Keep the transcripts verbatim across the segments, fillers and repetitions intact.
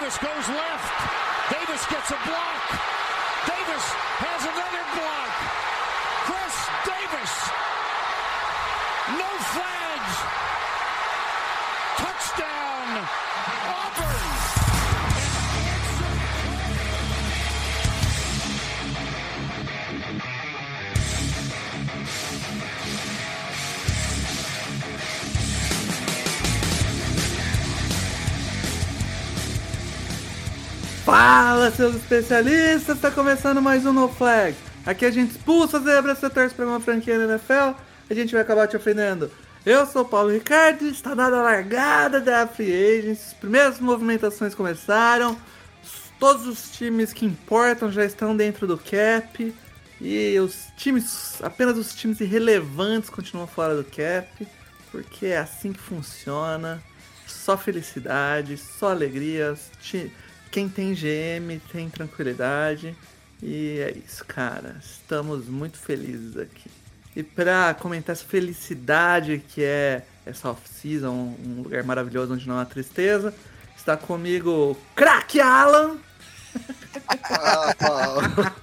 Davis goes left. Davis gets a block. Davis has another block. Chris Davis. No flags. Touchdown. Auburn. Fala, seus especialistas! Tá começando mais um No Flag. Aqui a gente expulsa as zebras, você torce pra uma franquia da N F L, a gente vai acabar te ofendendo. Eu sou o Paulo Ricardo, está dada a largada da Free Agents, as primeiras movimentações começaram, todos os times que importam já estão dentro do cap, e os times, apenas os times irrelevantes continuam fora do cap, porque é assim que funciona, só felicidade, só alegrias. Quem tem G M tem tranquilidade. E é isso, cara. Estamos muito felizes aqui. E pra comentar essa felicidade que é essa off-season, um lugar maravilhoso onde não há tristeza, está comigo o craque Alan. Ah, Paulo.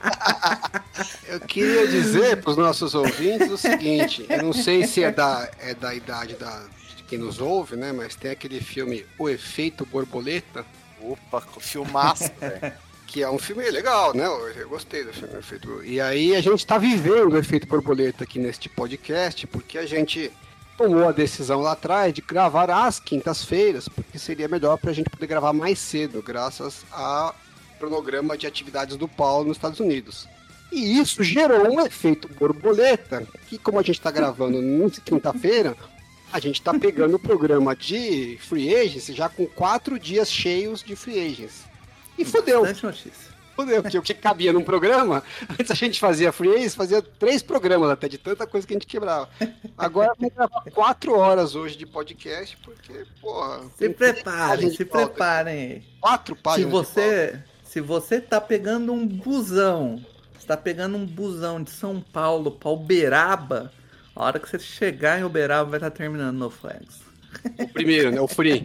Eu queria dizer para os nossos ouvintes o seguinte: eu não sei se é da, é da idade da, de quem nos ouve, né? Mas tem aquele filme O Efeito Borboleta. Opa, filmaço, velho. Que é um filme legal, né? Eu gostei do filme Efeito. E aí a gente tá vivendo o Efeito Borboleta aqui neste podcast, porque a gente tomou a decisão lá atrás de gravar às quintas-feiras, porque seria melhor pra gente poder gravar mais cedo, graças ao cronograma de atividades do Paulo nos Estados Unidos. E isso gerou um efeito borboleta, que como a gente tá gravando na quinta-feira, a gente tá pegando o programa de Free Agents já com quatro dias cheios de Free Agents. E fodeu. Bastante notícia. Fodeu, porque o que cabia num programa, antes a gente fazia Free Agents, fazia três programas até, de tanta coisa que a gente quebrava. Agora vamos gravar quatro horas hoje de podcast, porque, porra... Se preparem, se preparem. Quatro páginas se você, se você tá pegando um busão, você tá pegando um busão de São Paulo pra Uberaba, a hora que você chegar em Uberaba vai estar terminando No Flags. O primeiro, né? O Free.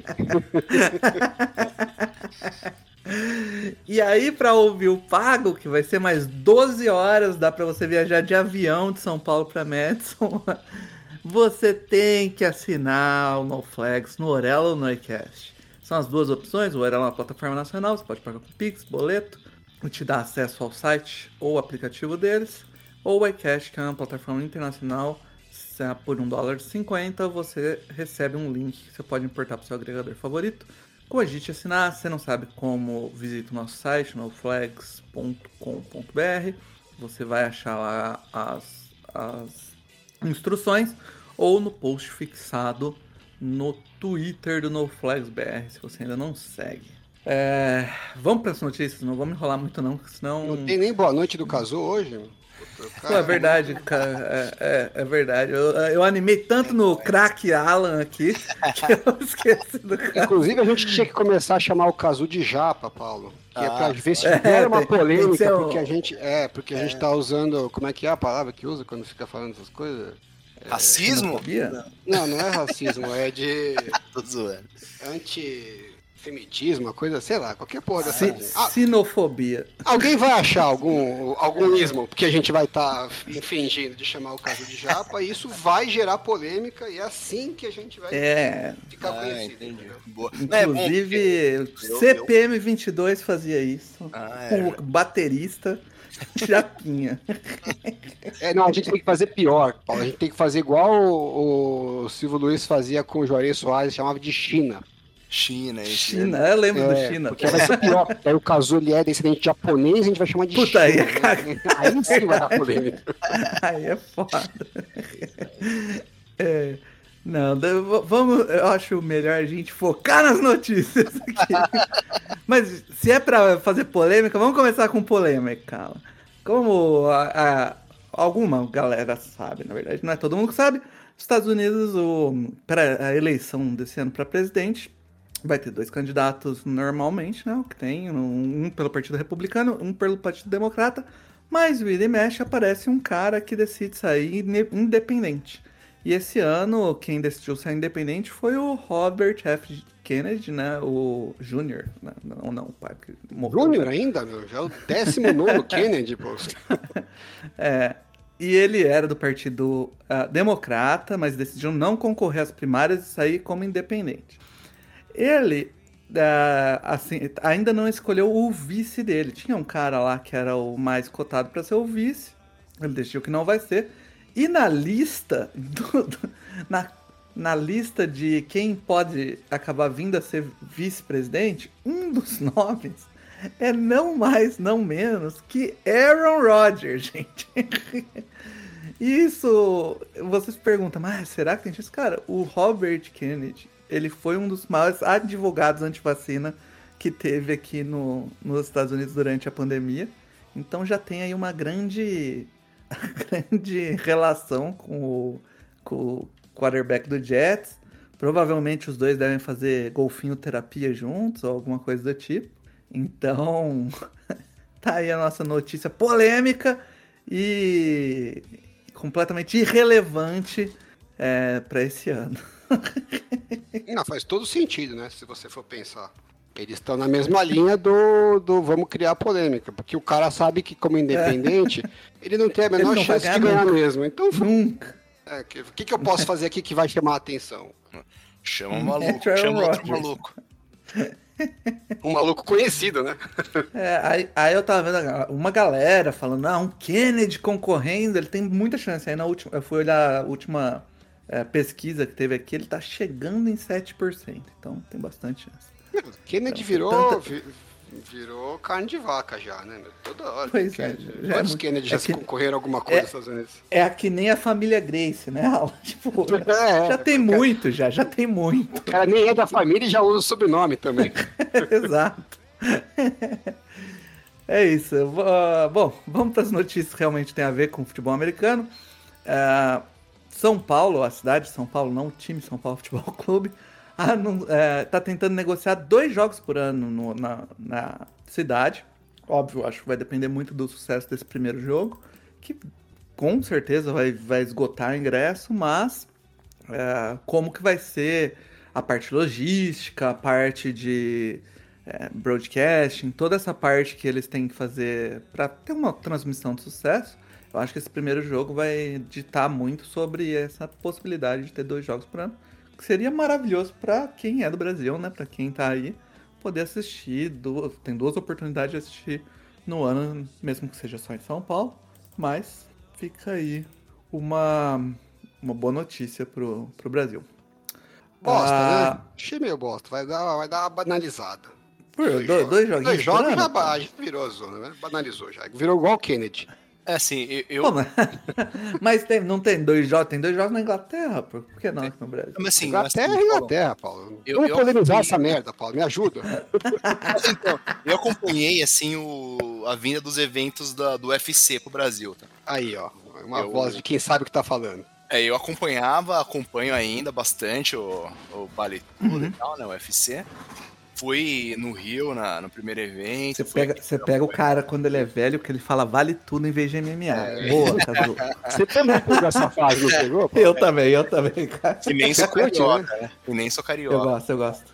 E aí, pra ouvir o pago, que vai ser mais doze horas, dá pra você viajar de avião de São Paulo pra Madison, você tem que assinar o No Flags no Orelo ou no iCast. São as duas opções. O Orelo é uma plataforma nacional, você pode pagar com Pix, boleto, e te dá acesso ao site ou aplicativo deles. Ou o iCast, que é uma plataforma internacional, por um dólar e cinquenta você recebe um link que você pode importar para o seu agregador favorito. Cogite assinar, se não sabe como, visita o nosso site, no flags ponto com ponto b r. Você vai achar lá as, as instruções ou no post fixado no Twitter do NoFlagsBR, se você ainda não segue. É, vamos para as notícias, não vamos enrolar muito não, senão... Não tem nem boa noite do Cazu hoje? Pô, é verdade, cara, é, é, é verdade. Eu, eu animei tanto no craque Alan aqui que eu esqueci do cara. Inclusive, a gente tinha que começar a chamar o Cazu de Japa, Paulo. Que ah, é pra ver se é, gera uma tem, polêmica, tem porque um... a gente. É, porque a é. gente tá usando. Como é que é a palavra que usa quando fica falando essas coisas? É, racismo? Não, não é racismo, é de. Tô zoando. Anti. Semitismo, uma coisa, sei lá, qualquer porra dessa. Si, ah, sinofobia. Alguém vai achar algum, algum ismo, porque a gente vai estar tá fingindo de chamar o caso de Japa, e isso vai gerar polêmica, e é assim que a gente vai é. ficar ah, conhecido. Boa. Inclusive, é bom, C P M vinte e dois fazia isso, ah, com é. o baterista Japinha. É, não, a gente tem que fazer pior, Paulo. A gente tem que fazer igual o, o Silvio Luiz fazia com o Juarez Soares, chamava de China. China, esse China, eu lembro é, do China. Porque vai ser pior, porque aí o Cazu ele é descendente japonês, a gente vai chamar de Puta, China. Aí, né? aí sim vai dar polêmica. Aí é foda. É, não, vamos, eu acho melhor a gente focar nas notícias aqui. Mas se é pra fazer polêmica, vamos começar com polêmica, calma. Como a, a, alguma galera sabe, na verdade, não é todo mundo que sabe, Estados Unidos, o, para a eleição desse ano para presidente, vai ter dois candidatos normalmente, né? O que tem, um, um pelo Partido Republicano, um pelo Partido Democrata, mas vira e mexe aparece um cara que decide sair independente. E esse ano, quem decidiu sair independente foi o Robert F. Kennedy, né? O Júnior. Não, não, o pai que morreu. Júnior ainda, meu? Já é o décimo nono Kennedy, pô. É, e ele era do Partido uh, Democrata, mas decidiu não concorrer às primárias e sair como independente. Ele, uh, assim, ainda não escolheu o vice dele. Tinha um cara lá que era o mais cotado para ser o vice. Ele decidiu que não vai ser. E na lista, do, do, na, na lista de quem pode acabar vindo a ser vice-presidente, um dos nomes é não mais, não menos que Aaron Rodgers, gente. Isso, vocês perguntam, mas será que tem isso? Cara, o Robert Kennedy, ele foi um dos maiores advogados anti-vacina que teve aqui no, nos Estados Unidos durante a pandemia. Então já tem aí uma grande, grande relação com o, com o quarterback do Jets. Provavelmente os dois devem fazer golfinho terapia juntos ou alguma coisa do tipo. Então, tá aí a nossa notícia polêmica e completamente irrelevante é, para esse ano. Não, faz todo sentido, né? Se você for pensar. Eles estão na mesma linha do, do vamos criar polêmica, porque o cara sabe que como independente, é. ele não tem a menor chance de ganhar nunca. mesmo. Então, nunca. É, o que, que eu posso fazer aqui que vai chamar a atenção? Chama um maluco, é chama outro maluco. Um maluco conhecido, né? É, aí, aí eu tava vendo uma galera falando, ah, um Kennedy concorrendo, ele tem muita chance. Aí na última, eu fui olhar a última é, pesquisa que teve aqui, ele tá chegando em sete por cento. Então tem bastante chance. Kennedy então, virou, tanta... virou carne de vaca já, né? Toda hora. Pois Kennedy. é. Quantos é Kennedy é já que... se concorreram a alguma coisa é, nos Estados Unidos? É que nem a família Grace, né? Tipo, é, já tem porque... muito, já, já tem muito. O cara nem é da família e já usa o sobrenome também. Exato. É isso. Uh, bom, vamos para as notícias que realmente tem a ver com o futebol americano. Uh, São Paulo, a cidade de São Paulo, não o time São Paulo Futebol Clube, ah, não, é, tá tentando negociar dois jogos por ano no, na, na cidade. Óbvio, acho que vai depender muito do sucesso desse primeiro jogo, que com certeza vai, vai esgotar ingresso, mas é, como que vai ser a parte logística, a parte de é, broadcasting, toda essa parte que eles têm que fazer para ter uma transmissão de sucesso, eu acho que esse primeiro jogo vai ditar muito sobre essa possibilidade de ter dois jogos por ano, que seria maravilhoso para quem é do Brasil, né? Para quem tá aí, poder assistir, duas, tem duas oportunidades de assistir no ano, mesmo que seja só em São Paulo, mas fica aí uma, uma boa notícia pro, pro Brasil. Bosta, ah, né? Achei meio bosta, vai dar, vai dar uma banalizada. Por, dois, dois, dois joguinhos dois jogos ano, já, a gente virou a zona, né? Banalizou já, virou igual o Kennedy. É assim, eu... eu... Pô, mas mas tem, não tem dois jogos, tem dois jogos na Inglaterra, por que não aqui no Brasil? Mas, assim, Inglaterra assim, é Inglaterra, Paulo. Eu, Vamos eu polemizar acompanhei... essa merda, Paulo, me ajuda. Então, eu acompanhei, assim, o... a vinda dos eventos da... do U F C pro Brasil, tá? Aí, ó, uma eu... voz de quem sabe o que tá falando. É, eu acompanhava, acompanho ainda bastante o, o Vale Tudo Uhum. e tal, né, o U F C. Fui no Rio, na, no primeiro evento. Você pega, você pega o cara quando ele é velho, que ele fala vale tudo em vez de M M A. É. Boa, Cadu. Você também pegou essa fase, não pegou? Paulo? Eu também, eu também, cara. E nem sou Curte, carioca, né? E nem sou carioca. Eu gosto, eu gosto.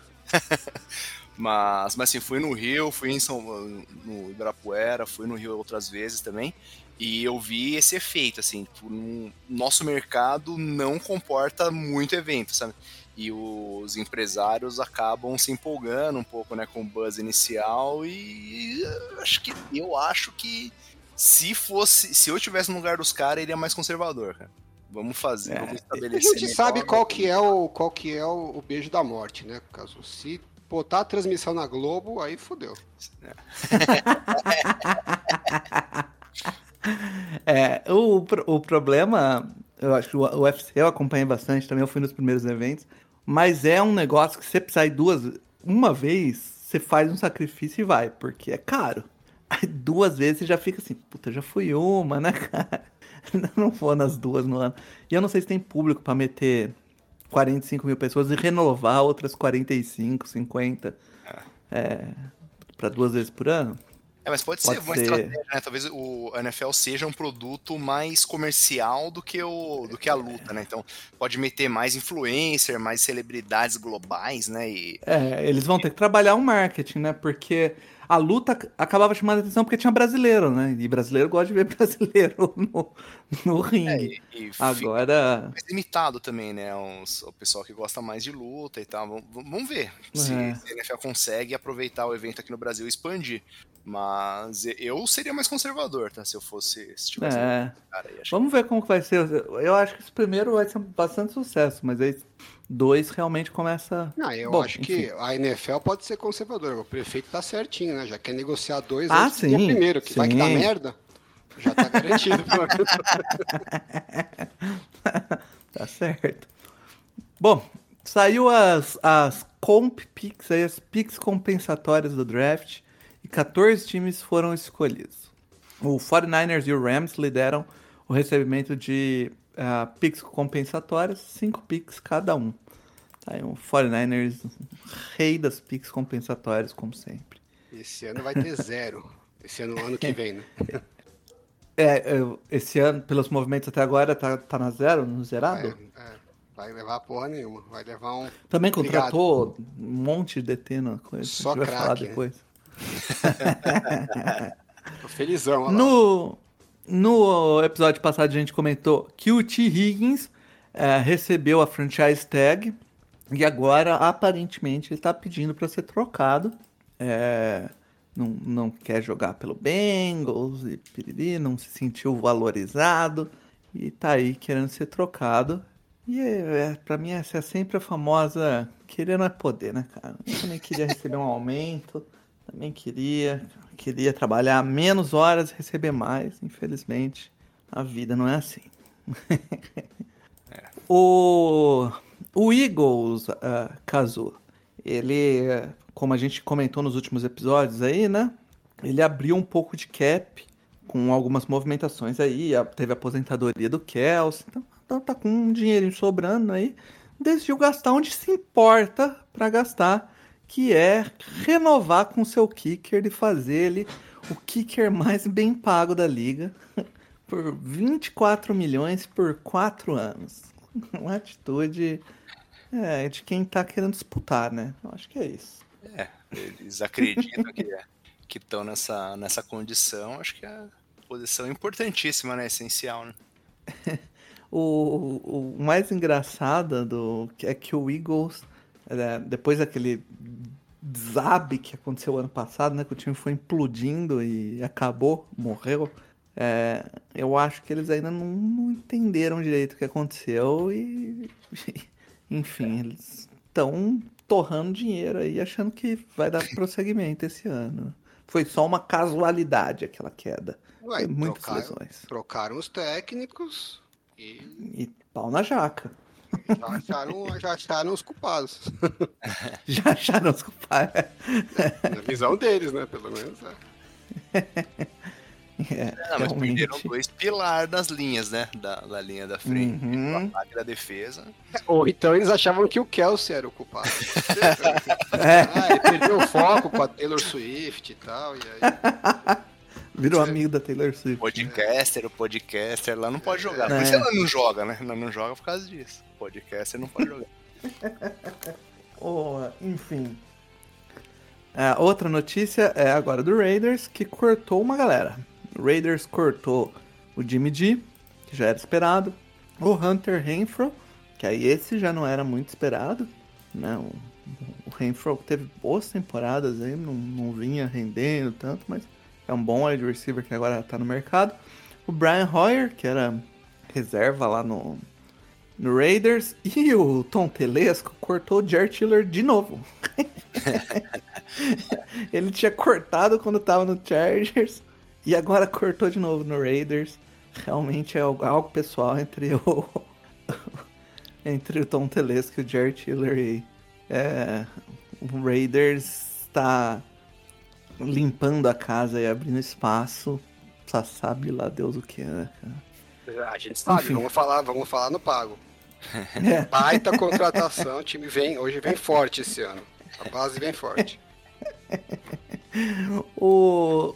Mas, mas assim, fui no Rio, fui em São, no Ibirapuera, fui no Rio outras vezes também. E eu vi esse efeito, assim, tipo, no nosso mercado não comporta muito evento, sabe? E os empresários acabam se empolgando um pouco, né, com o buzz inicial e acho que eu acho que se fosse, se eu tivesse no lugar dos caras, ele é mais conservador, cara. Vamos fazer, É. vamos A estabelecer. gente melhor, sabe qual né? que é o, qual que é o, o beijo da morte, né, caso se botar a transmissão na Globo, aí fodeu. É, o, o problema, eu acho que o U F C eu acompanhei bastante, também eu fui nos primeiros eventos, mas é um negócio que você precisa ir duas, uma vez, você faz um sacrifício e vai, porque é caro. Aí duas vezes você já fica assim, puta, já fui uma, né, cara? Não vou nas duas no ano. E eu não sei se tem público pra meter quarenta e cinco mil pessoas e renovar outras quarenta e cinco, cinquenta é, pra duas vezes por ano. É, mas pode, Pode ser uma ser. estratégia, né? Talvez o a N F L seja um produto mais comercial do que, o, do que a luta, né? Então, pode meter mais influencer, mais celebridades globais, né? E, É, eles vão ter que trabalhar o marketing, né? Porque a luta ac- acabava chamando a atenção porque tinha brasileiro, né? E brasileiro gosta de ver brasileiro no, no ringue. e fica Agora, mais limitado também, né? Os, o pessoal que gosta mais de luta e tal. Vamos, vamos ver se, é, se a N F L consegue aproveitar o evento aqui no Brasil e expandir. Mas eu seria mais conservador, tá? Se eu fosse, se tivesse no é. cara aí, acho que Vamos ver como que vai ser. Eu acho que esse primeiro vai ser bastante sucesso, mas aí dois realmente começa. Não, eu Bom, acho enfim. que a N F L pode ser conservadora. O prefeito tá certinho, né? Já quer negociar dois Ah, antes do dia sim, primeiro, que vai que dá sim. merda. Já tá garantido. pelo menos. Tá certo. Bom, saiu as, as comp picks, aí, as picks compensatórias do draft, e quatorze times foram escolhidos. O quarenta e nine ers e o Rams lideram o recebimento de uh, picks compensatórias, cinco picks cada um. Tá aí o quarenta e nine ers, rei das picks compensatórias, como sempre. Esse ano vai ter zero. Esse ano, ano que vem, né? É, eu- esse ano, pelos movimentos até agora, tá, tá na zero, no zerado? Vai, é, vai levar porra nenhuma. Vai levar um. Também Obrigado. contratou um monte de D T na coisa. Só a gente vai falar craque, né? depois. Tô felizão, olha lá. No, no episódio passado a gente comentou que o T. Higgins é, recebeu a franchise tag e agora aparentemente ele tá pedindo para ser trocado. É, não, não quer jogar pelo Bengals e piriri, não se sentiu valorizado e tá aí querendo ser trocado. E é, é, pra mim essa é sempre a famosa querer não é poder, né, cara? Eu também queria receber um aumento, também queria, queria trabalhar menos horas e receber mais. Infelizmente, a vida não é assim. o, o Eagles, uh, Kazu, ele, como a gente comentou nos últimos episódios aí, né? Ele abriu um pouco de cap com algumas movimentações aí. a- Teve a aposentadoria do Kelsey, então então tá com um dinheirinho sobrando aí. Decidiu gastar onde se importa pra gastar, que é renovar com seu kicker e fazer ele o kicker mais bem pago da liga por vinte e quatro milhões por quatro anos. Uma atitude é, de quem tá querendo disputar, né? Eu acho que é isso. é. Eles acreditam que que estão nessa, nessa condição. Acho que é a posição importantíssima, né? Essencial, né? O, o mais engraçado do, é que o Eagles, é, depois daquele zabe que aconteceu ano passado, né, que o time foi implodindo e acabou, morreu, é, eu acho que eles ainda não, não entenderam direito o que aconteceu e, enfim, eles estão torrando dinheiro aí, achando que vai dar prosseguimento esse ano. Foi só uma casualidade aquela queda. Ué, Foi muitas trocaram, lesões. trocaram os técnicos e E pau na jaca. já acharam, já acharam os culpados. Já acharam os culpados. Na visão deles, né? Pelo menos. É. É, Não, mas realmente. perderam dois pilares das linhas, né? Da, da linha da frente. Uhum. Do ataque e da defesa. Ou então eles achavam que o Kelsey era o culpado. É, Ah, ele perdeu o foco com a Taylor Swift e tal. E aí... virou amigo da Taylor Swift. Podcaster, o podcaster lá não pode jogar. É. Por isso ela não joga, né? Ela não joga por causa disso. O podcaster não pode jogar. Oh, enfim. A outra notícia é agora do Raiders, que cortou uma galera. O Raiders cortou o Jimmy G, que já era esperado. O Hunter Renfrow, que aí esse já não era muito esperado. Né? O, o Renfrow teve boas temporadas aí, não, não vinha rendendo tanto, mas é um bom wide receiver que agora tá no mercado. O Brian Hoyer, que era reserva lá no, no Raiders. E o Tom Telesco cortou o Jared Tiller de novo. Ele tinha cortado quando tava no Chargers e agora cortou de novo no Raiders. Realmente é algo, algo pessoal entre o entre o Tom Telesco e o Jared Tiller. E, é, o Raiders está limpando a casa e abrindo espaço. Só sabe lá Deus o que, né, cara? A gente sabe, Enfim. vamos falar, vamos falar no pago. É. Baita contratação, o time vem, hoje vem forte esse ano. A base vem forte. O,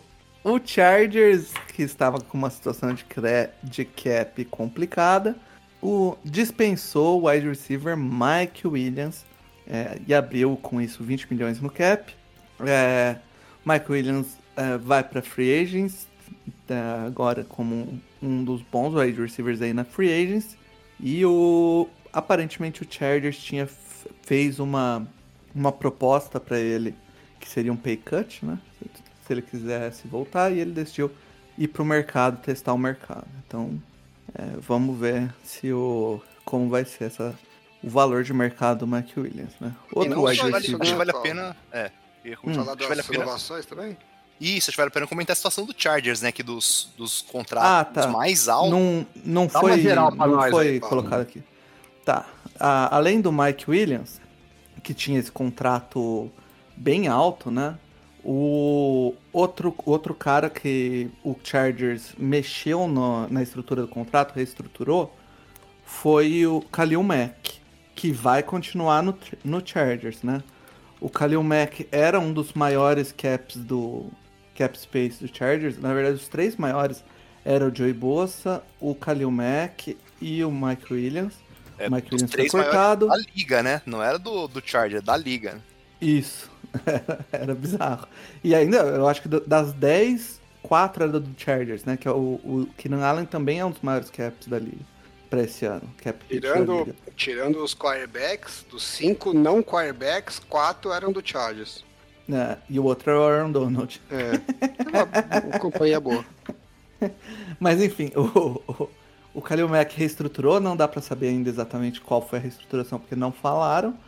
o Chargers, que estava com uma situação de, cre... de cap complicada, o... dispensou o wide receiver Mike Williams é, e abriu com isso vinte milhões no cap. É... Mike Williams é, vai para free agents, é, agora como um dos bons wide receivers aí na free agents. E o... aparentemente o Chargers tinha fez uma, uma proposta para ele que seria um pay cut, né? Se ele quisesse voltar, e ele decidiu ir pro mercado, testar o mercado. Então, é, vamos ver se o como vai ser essa, o valor de mercado do Mike Williams, né? Outro wide receiver. Acho que vale a pena... É, hum, falar das vale renovações também? Isso, acho que vale a pena comentar a situação do Chargers, né? Que dos, dos contratos ah, tá. mais altos... Não, não foi, geral não nós, foi aí, colocado aqui. Tá. A, além do Mike Williams, que tinha esse contrato bem alto, né? O outro, outro cara que o Chargers mexeu no, na estrutura do contrato, reestruturou, foi o Khalil Mack, que vai continuar no, no Chargers, né? O Khalil Mack era um dos maiores caps do cap space do Chargers. Na verdade, os três maiores eram o Joey Bosa, o Khalil Mack e o Mike Williams. É, o Mike Williams foi cortado. Da liga, né? Não era do, do Chargers, da liga. Isso. Era bizarro. E ainda, eu acho que das dez, quatro era do Chargers, né? Que é o, o Keenan Allen também é um dos maiores caps da liga pra esse ano. Cap tirando, tirando os quarterbacks, dos cinco não quarterbacks, quatro eram do Chargers. É, e o outro era o Aaron Donald. É, uma companhia boa. Mas enfim, o, o, o Khalil Mack reestruturou, não dá pra saber ainda exatamente qual foi a reestruturação, porque não falaram.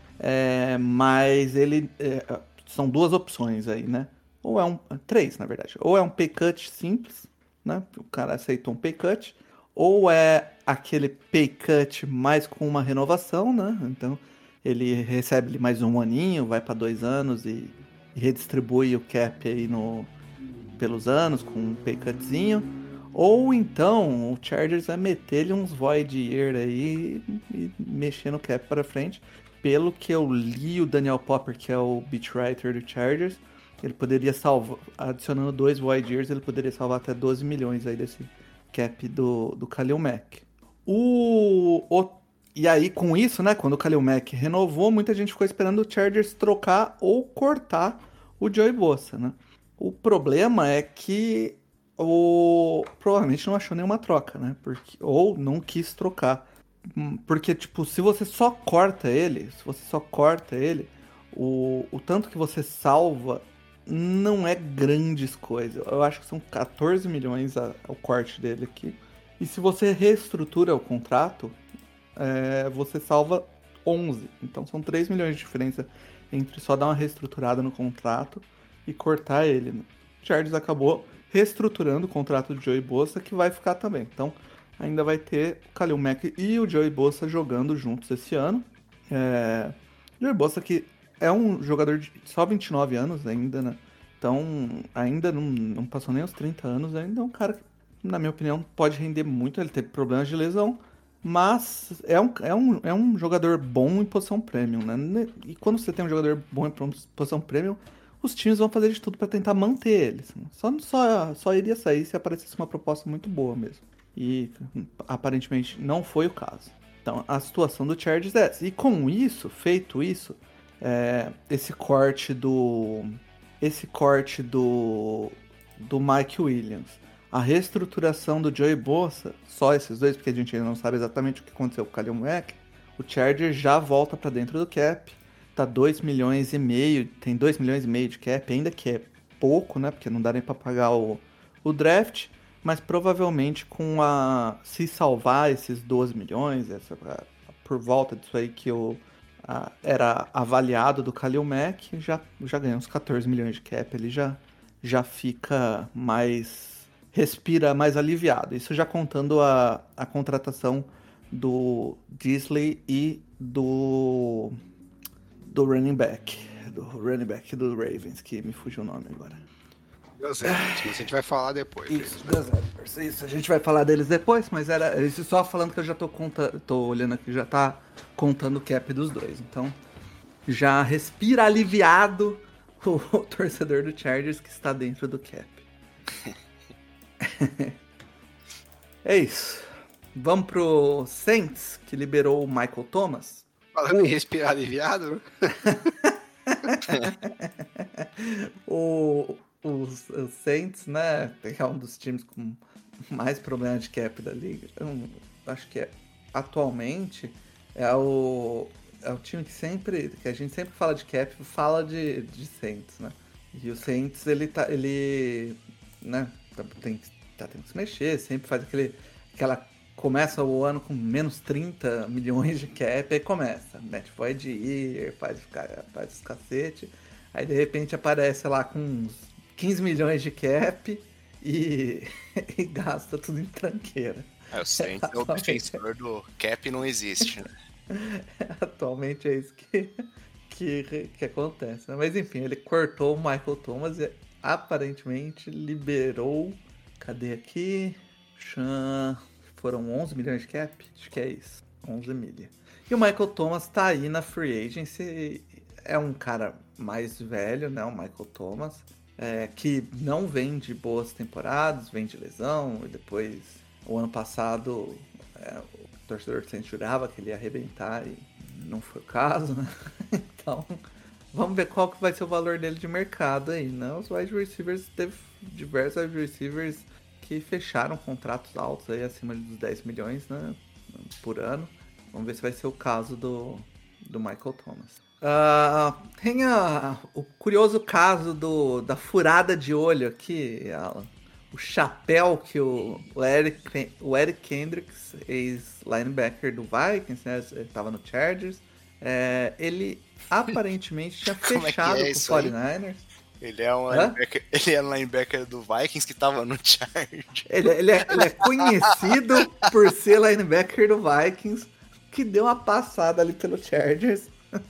É, mas ele é, são duas opções aí, né? Ou é um três, na verdade. Ou é um pay cut simples, né? O cara aceitou um pay cut, ou é aquele pay cut mais com uma renovação, né? Então ele recebe mais um aninho, vai para dois anos e, e redistribui o cap aí no pelos anos com um pay cutzinho. Ou então o Chargers vai meter-lhe uns void year aí e mexer no cap para frente. Pelo que eu li, o Daniel Popper, que é o beat writer do Chargers, ele poderia salvar, adicionando dois wide years, ele poderia salvar até doze milhões aí desse cap do, do Khalil Mack. O, o, e aí, com isso, né, quando o Khalil Mack renovou, muita gente ficou esperando o Chargers trocar ou cortar o Joey Bosa, né? O problema é que o, provavelmente não achou nenhuma troca, né? Porque, ou não quis trocar. Porque, tipo, se você só corta ele, se você só corta ele, o, o tanto que você salva não é grandes coisas. Eu acho que são catorze milhões a, o corte dele aqui. E se você reestrutura o contrato, é, você salva onze. Então são três milhões de diferença entre só dar uma reestruturada no contrato e cortar ele. O Chargers acabou reestruturando o contrato de Joey Bosa, que vai ficar também. Então ainda vai ter o Khalil Mack e o Joey Bosa jogando juntos esse ano. É... Joey Bosa que é um jogador de só vinte e nove anos ainda, né? Então ainda não, não passou nem os trinta anos, ainda é um cara que, na minha opinião, pode render muito. Ele teve problemas de lesão, mas é um, é um, é um jogador bom em posição premium, né? E quando você tem um jogador bom em posição premium, os times vão fazer de tudo para tentar manter ele. Só, só, só iria sair se aparecesse uma proposta muito boa mesmo. E aparentemente não foi o caso. Então a situação do Chargers é essa. E com isso, feito isso, é, esse corte do esse corte do do Mike Williams, a reestruturação do Joey Bosa, só esses dois, porque a gente ainda não sabe exatamente o que aconteceu com o Khalil Mack, o Chargers já volta para dentro do cap, tá dois milhões e meio, tem dois milhões e meio de cap, ainda que é pouco, né, porque não dá nem para pagar o, o draft. Mas provavelmente com a... se salvar esses doze milhões, essa, por volta disso aí que eu, a, era avaliado do Khalil Mack, já, já ganhou uns catorze milhões de cap, ele já, já fica mais... respira mais aliviado. Isso já contando a, a contratação do Disley e do... do running back. Do running back do Ravens, que me fugiu o nome agora. Gus Edwards, mas a gente vai falar depois. Isso, Gus Edwards, isso, a gente vai falar deles depois, mas era isso só falando que eu já tô contando, tô olhando aqui, já tá contando o cap dos dois, então já respira aliviado o, o torcedor do Chargers que está dentro do cap. É isso. Vamos pro Saints, que liberou o Michael Thomas. Falando em respirar aliviado, o, os, os Saints, né, é um dos times com mais problemas de cap da liga. Eu acho que é, atualmente é o, é o time que sempre, que a gente sempre fala de cap, fala de, de Saints, né? E o Saints, ele tá, ele, né, tem, tá tendo que se mexer, sempre faz aquele, aquela, começa o ano com menos trinta milhões de cap, aí começa, mete void year, faz, faz os cacete, aí de repente aparece lá com uns quinze milhões de cap e, e gasta tudo em tranqueira. É, o Saints é o defensor do cap não existe, né? Atualmente é isso que, que, que acontece, né? Mas enfim, ele cortou o Michael Thomas e aparentemente liberou, cadê aqui? Chan... Foram onze milhões de cap? Acho que é isso. onze milha. E o Michael Thomas tá aí na free agency. É um cara mais velho, né? O Michael Thomas. É, que não vem de boas temporadas, vem de lesão. E depois, o ano passado, é, o torcedor sempre jurava que ele ia arrebentar e não foi o caso, né? Então, vamos ver qual que vai ser o valor dele de mercado aí, né? Os wide receivers, teve diversos wide receivers que fecharam contratos altos aí acima dos dez milhões, né, por ano. Vamos ver se vai ser o caso do, do Michael Thomas. Uh, tem a, o curioso caso do, da furada de olho aqui, Alan. O chapéu que o, o, Eric, o Eric Kendricks, ex-linebacker do Vikings, né, ele estava no Chargers, é, ele aparentemente tinha fechado é é com o quarenta e nine ers. Ele é um linebacker, ele é um linebacker do Vikings que tava no Chargers. Ele, ele, é, ele é conhecido por ser linebacker do Vikings, que deu uma passada ali pelo Chargers.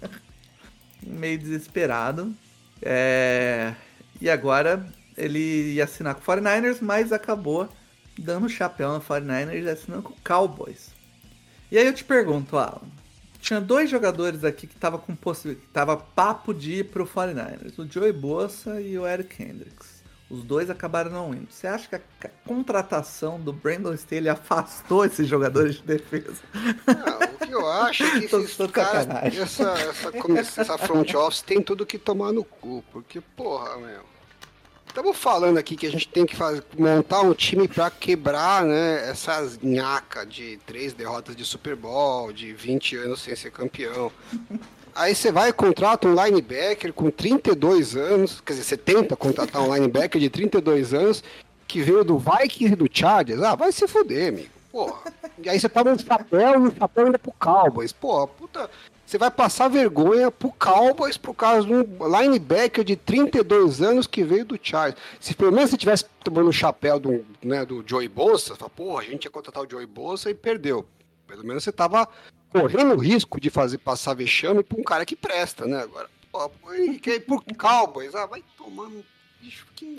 Meio desesperado. É, e agora ele ia assinar com o quarenta e nine ers, mas acabou dando chapéu no quarenta e nine ers e assinando com o Cowboys. E aí eu te pergunto, Alan. Tinha dois jogadores aqui que tava com possibilidade, que tava papo de ir pro quarenta e nine ers, o Joey Bosa e o Eric Kendricks. Os dois acabaram não indo. Você acha que a, a contratação do Brandon Staley afastou esses jogadores de defesa? Não, o que eu acho é que esses caras, essa, essa, essa front office tem tudo que tomar no cu, porque, porra, meu... Estamos falando aqui que a gente tem que fazer, montar um time para quebrar, né, essas nhacas de três derrotas de Super Bowl, de vinte anos sem ser campeão. Aí você vai e contrata um linebacker com trinta e dois anos, quer dizer, você tenta contratar um linebacker de trinta e dois anos que veio do Vikings e do Chargers. Ah, vai se foder, amigo. Porra. E aí você paga um chapéu e o chapéu ainda pro Cowboys. Porra, puta... Você vai passar vergonha pro Cowboys por causa de um linebacker de trinta e dois anos que veio do Chargers. Se pelo menos você tivesse tomando o chapéu do, né, do Joey Bosa, você fala, porra, a gente ia contratar o Joey Bosa e perdeu. Pelo menos você tava correndo o risco de fazer passar vexame pra um cara que presta, né? Agora, porra, quer ir pro Cowboys? Ah, vai tomando... Bicho, que...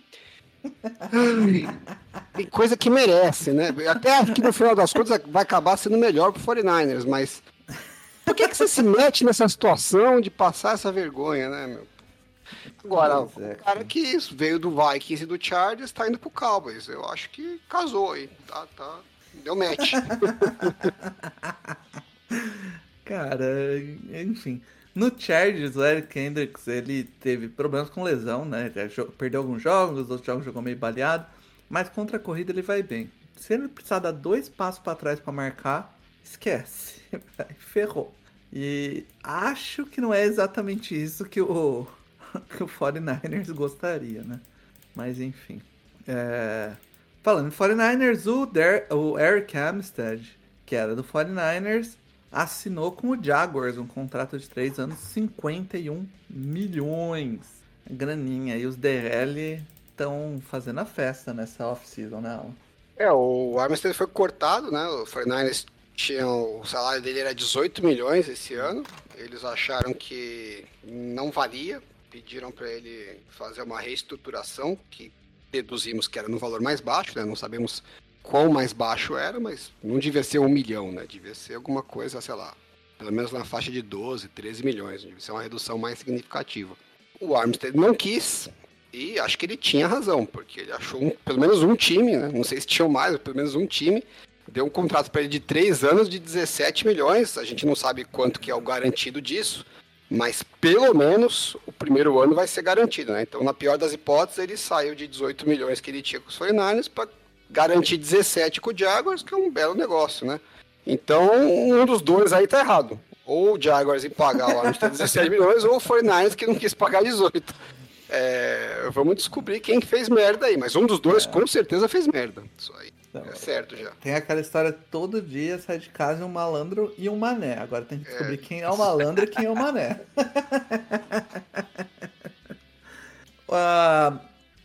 Tem coisa que merece, né? Até acho que no final das contas vai acabar sendo melhor pro quarenta e nine ers, mas... Por que, que você se mete nessa situação de passar essa vergonha, né, meu? Agora, é, o cara que veio do Vikings e do Chargers tá indo pro Cowboys. Eu acho que casou aí. Tá, tá. Deu match. Cara, enfim. No Chargers, o Eric Kendricks, ele teve problemas com lesão, né? Perdeu alguns jogos, os outros jogos jogou meio baleado. Mas contra a corrida ele vai bem. Se ele precisar dar dois passos pra trás pra marcar, esquece. Ferrou. E acho que não é exatamente isso que o, que o quarenta e nine ers gostaria, né? Mas enfim. É... Falando em quarenta e nine ers, o, Der... o Eric Armstead, que era do quarenta e nine ers, assinou com o Jaguars um contrato de três anos, cinquenta e um milhões. Graninha. E os D L estão fazendo a festa nessa off-season, né, Alan? É, o Armstead foi cortado, né? O quarenta e nine ers tinham, o salário dele era dezoito milhões esse ano. Eles acharam que não valia, pediram para ele fazer uma reestruturação, que deduzimos que era no valor mais baixo, né? Não sabemos quão mais baixo era, mas não devia ser um milhão, né? Devia ser alguma coisa, sei lá, pelo menos na faixa de doze, treze milhões, devia ser uma redução mais significativa. O Armstead não quis, E acho que ele tinha razão, porque ele achou um, pelo menos um time, né? Não sei se tinham mais, mas pelo menos um time. Deu um contrato para ele de três anos de dezessete milhões. A gente não sabe quanto que é o garantido disso, mas pelo menos o primeiro ano vai ser garantido, né? Então, na pior das hipóteses, ele saiu de dezoito milhões que ele tinha com os forty-niners para garantir dezessete com o Jaguars, que é um belo negócio, né? Então, um dos dois aí tá errado. Ou o Jaguars em pagar lá nos dezessete milhões, ou o forty-niners que não quis pagar dezoito. É, vamos descobrir quem fez merda aí, mas um dos dois é. com certeza fez merda. Isso aí. Não, é certo já. Tem aquela história, todo dia sai de casa um malandro e um mané. Agora tem que descobrir é. quem é o malandro e quem é o mané. uh,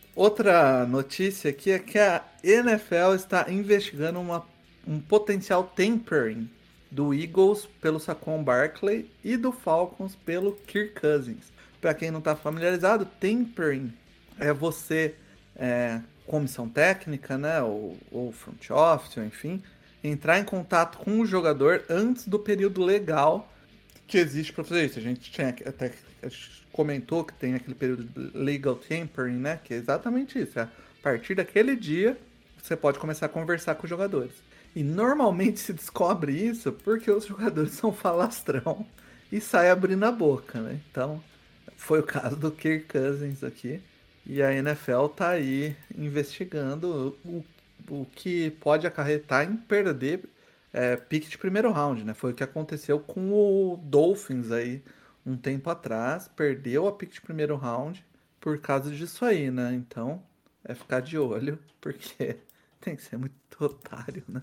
outra notícia aqui é que a N F L está investigando uma, um potencial tampering do Eagles pelo Saquon Barkley e do Falcons pelo Kirk Cousins. Para quem não está familiarizado, tampering é você... É, comissão técnica, né, ou, ou front office, ou enfim, entrar em contato com o jogador antes do período legal que existe para fazer isso. A gente tinha até a gente comentou que tem aquele período de legal tampering, né, que é exatamente isso. É, a partir daquele dia, você pode começar a conversar com os jogadores. E normalmente se descobre isso porque os jogadores são falastrão e saem abrindo a boca, né? Então, foi o caso do Kirk Cousins aqui. E a N F L tá aí investigando o, o que pode acarretar em perder é, pique de primeiro round, né? Foi o que aconteceu com o Dolphins aí um tempo atrás. Perdeu a pique de primeiro round por causa disso aí, né? Então, é ficar de olho, porque tem que ser muito otário, né?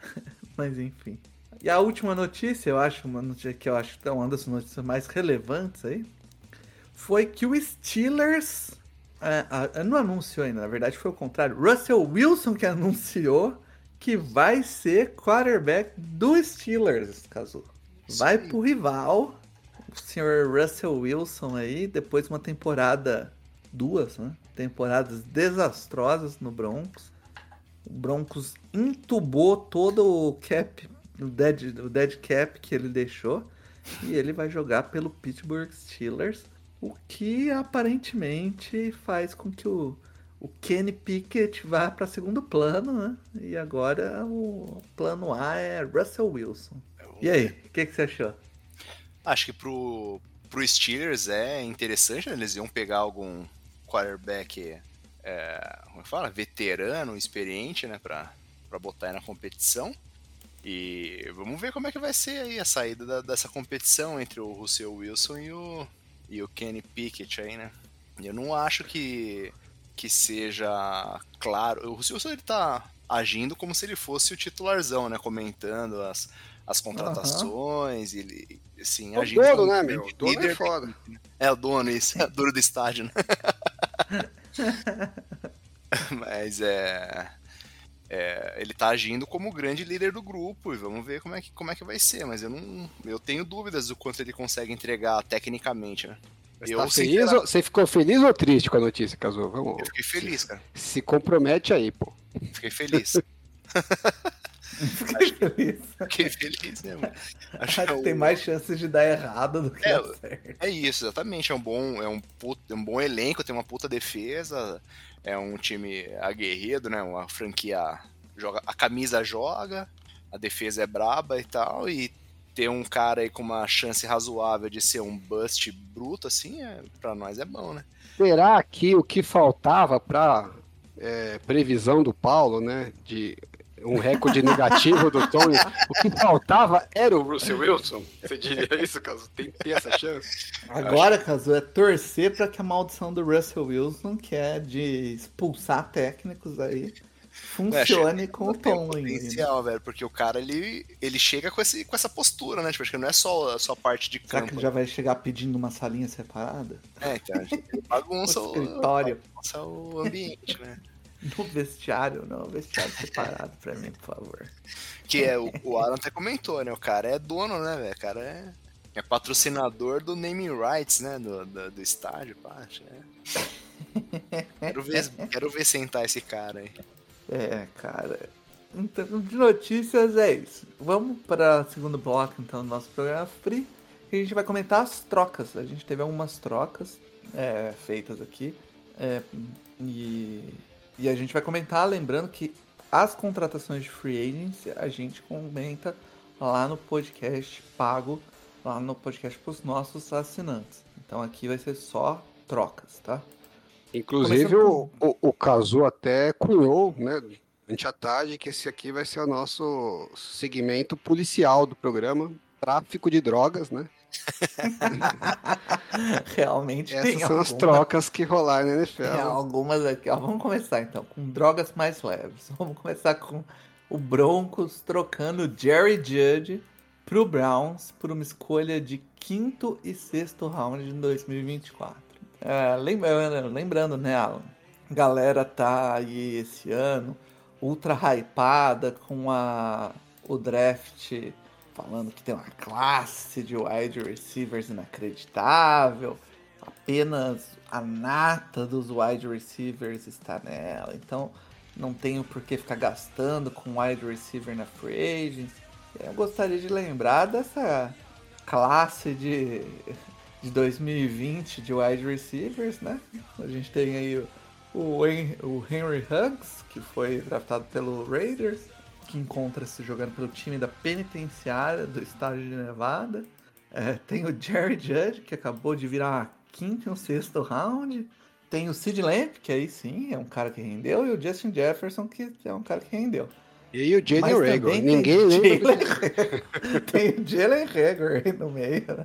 Mas enfim. E a última notícia, eu acho, uma notícia que eu acho que é uma das notícias mais relevantes aí, foi que o Steelers... É, não anunciou ainda, na verdade foi o contrário. Russell Wilson que anunciou que vai ser quarterback do Steelers, caso. Vai Sim. pro rival, o senhor Russell Wilson aí, depois de uma temporada, duas, né? Temporadas desastrosas no Broncos. O Broncos entubou todo o cap, o dead, o dead cap que ele deixou, e ele vai jogar pelo Pittsburgh Steelers. O que aparentemente faz com que o, o Kenny Pickett vá para segundo plano, né? E agora o plano A é Russell Wilson. E aí, o que, que você achou? Acho que pro, pro Steelers é interessante, né? Eles iam pegar algum quarterback, é, como fala, veterano, experiente, né? Pra, pra botar aí na competição. E vamos ver como é que vai ser aí a saída da, dessa competição entre o Russell Wilson e o... e o Kenny Pickett aí, né? Eu não acho que, que seja claro. O Russell Wilson, ele tá agindo como se ele fosse o titularzão, né? Comentando as, as contratações, uhum. ele, assim, o agindo dono, como né, meu? O dono é foda. Equipe, né? É, o dono, isso. É o dono do estádio, né? Mas é... É, ele tá agindo como o grande líder do grupo e vamos ver como é que, como é que vai ser, mas eu não eu tenho dúvidas do quanto ele consegue entregar tecnicamente, né? Você, eu, tá feliz ou, você ficou feliz ou triste com a notícia, Cazu? Vamos, eu fiquei feliz, cara. Se, se compromete aí, pô. Fiquei feliz. Fiquei feliz. Fiquei feliz, né, mano? Acho, Acho que tem mais chances de dar errado do que é, dar certo. É isso, exatamente. É um bom, é um puta, um bom elenco, tem uma puta defesa. É um time aguerrido, né? Uma franquia joga, a camisa joga, a defesa é braba e tal, e ter um cara aí com uma chance razoável de ser um bust bruto, assim, é, pra nós é bom, né? Será que o que faltava pra é, previsão do Paulo, né? De um recorde negativo do Tony, o que faltava era o Russell Wilson? Você diria isso, Caso? Tem que ter essa chance. Agora, Caso, é torcer para que a maldição do Russell Wilson, que é de expulsar técnicos aí, funcione é, com o Tom ainda. Potencial, velho, porque o cara, ele, ele chega com, esse, com essa postura, né? Tipo, acho que não é só, só parte de campo. Será que ele já vai chegar pedindo uma salinha separada? É, então, a gente bagunça o, escritório. Bagunça o ambiente, né? No vestiário, não, vestiário separado pra mim, por favor. Que é, o, o Alan até comentou, né? O cara é dono, né, velho? O cara é, é patrocinador do naming rights, né? Do, do, do estádio, pá. É. Quero ver, quero ver sentar esse cara aí. É, cara. Então, de notícias é isso. Vamos para o segundo bloco, então, do nosso programa Free. Que a gente vai comentar as trocas. A gente teve algumas trocas é, feitas aqui. É, e, e a gente vai comentar, lembrando que as contratações de free agency a gente comenta lá no podcast pago, lá no podcast para os nossos assinantes. Então aqui vai ser só trocas, tá? Inclusive o, o, o Kazu até cunhou, né, durante a tarde, que esse aqui vai ser o nosso segmento policial do programa, tráfico de drogas, né? Realmente Essas tem são alguma... as trocas que rolaram na N F L. Tem algumas aqui, ó. Vamos começar então com drogas mais leves. Vamos começar com o Broncos trocando Jerry Jeudy pro Browns por uma escolha de quinto e sexto round em dois mil e vinte e quatro. É, lembrando, lembrando, né, Alan? A galera tá aí esse ano ultra hypada com a, o draft, falando que tem uma classe de wide receivers inacreditável, apenas a nata dos wide receivers está nela, então não tenho por que ficar gastando com wide receiver na free agency. Eu gostaria de lembrar dessa classe de, de dois mil e vinte de wide receivers, né? A gente tem aí o, o, o Henry Huggs, que foi draftado pelo Raiders, que encontra-se jogando pelo time da penitenciária do estado de Nevada. É, tem o Jerry Jeudy, que acabou de virar uma quinta e um sexto round. Tem o Sid Lamb, que aí sim é um cara que rendeu, e o Justin Jefferson, que é um cara que rendeu. E o Jalen Reagor, tem ninguém lembra. Tem o Jalen Reagor aí no meio, né?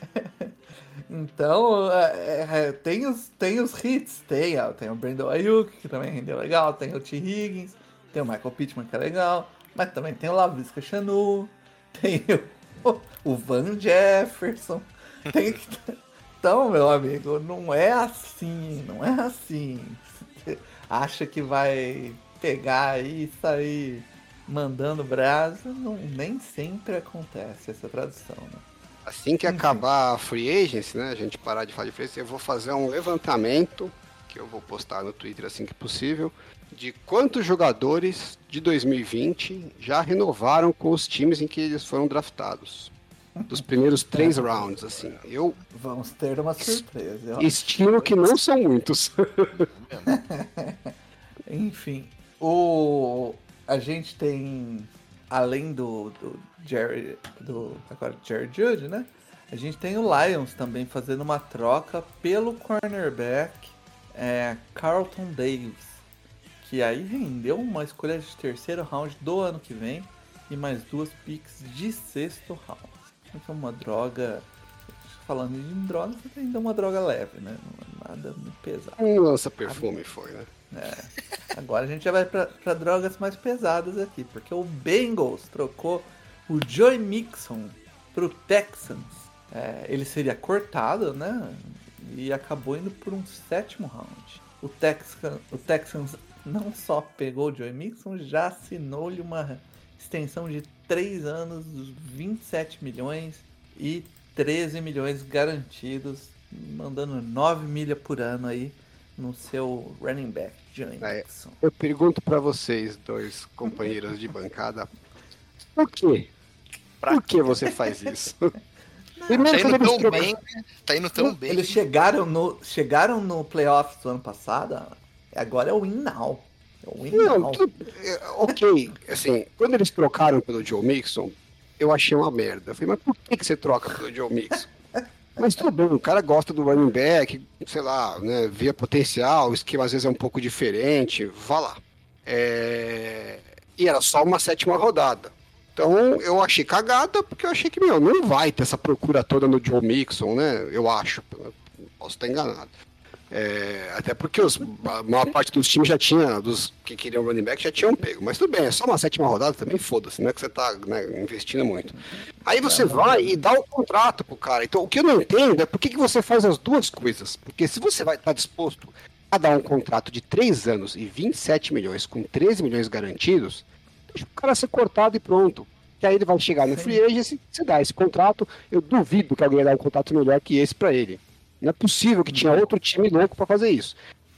Então, é, é, tem, os, tem os hits, tem, ó, tem o Brandon Ayuk, que também rendeu legal, tem o T. Higgins, tem o Michael Pittman, que é legal, mas também tem o Laviska Shenault, tem o, o Van Jefferson, tem... Então, meu amigo, não é assim, não é assim. Você acha que vai pegar aí e sair mandando brasa, não, nem sempre acontece essa tradução, né? Assim que acabar a free agency, né, a gente parar de falar de free agency, eu vou fazer um levantamento, que eu vou postar no Twitter assim que possível, de quantos jogadores de dois mil e vinte já renovaram com os times em que eles foram draftados. Dos primeiros três rounds, assim. Eu Vamos ter uma surpresa. Ó. Estimo que não são muitos. Enfim, o... a gente tem, além do, do Jerry, do agora Jerry Jeudy, né? A gente tem o Lions também fazendo uma troca pelo cornerback é, Carlton Davis, que aí rendeu uma escolha de terceiro round do ano que vem e mais duas picks de sexto round. Então uma droga, falando de drogas, ainda é uma droga leve, né? Não é nada muito pesado. Um lança-perfume foi, né? É. Agora a gente já vai para drogas mais pesadas aqui, porque o Bengals trocou o Joe Mixon pro Texans. É, ele seria cortado, né? E acabou indo por um sétimo round. O, Texan, o Texans não só pegou o Joe Mixon, já assinou-lhe uma extensão de três anos, vinte e sete milhões e treze milhões garantidos, mandando nove milhas por ano aí no seu running back, Joe Mixon. É, eu pergunto pra vocês, dois companheiros de bancada, por quê? Por que você faz isso? Primeiro, tá indo tão trocam... bem, tá indo tão bem. Eles chegaram no, chegaram no playoffs do ano passado, agora é o win now. Não, que, ok, assim, quando eles trocaram pelo Joe Mixon, eu achei uma merda. Eu falei, mas por que, que você troca pelo Joe Mixon? Mas tudo bem, o cara gosta do running back, sei lá, né, via potencial, o esquema às vezes é um pouco diferente, vá lá. É... E era só uma sétima rodada. Então eu achei cagada, porque eu achei que, meu, não vai ter essa procura toda no Joe Mixon, né, eu acho, posso estar enganado. É, até porque os, a maior parte dos times já tinha, dos que queriam running back, já tinham pego. Mas tudo bem, é só uma sétima rodada também, foda-se, não é que você tá, né, investindo muito. Aí você vai e dá o contrato pro cara. Então o que eu não entendo é por que, que você faz as duas coisas. Porque se você vai estar disposto a dar um contrato de três anos e vinte e sete milhões com treze milhões garantidos, deixa o cara ser cortado e pronto. Que aí ele vai chegar no free agency, você dá esse contrato, eu duvido que alguém ia dar um contrato melhor que esse pra ele. Não é possível que tinha outro time louco pra fazer isso.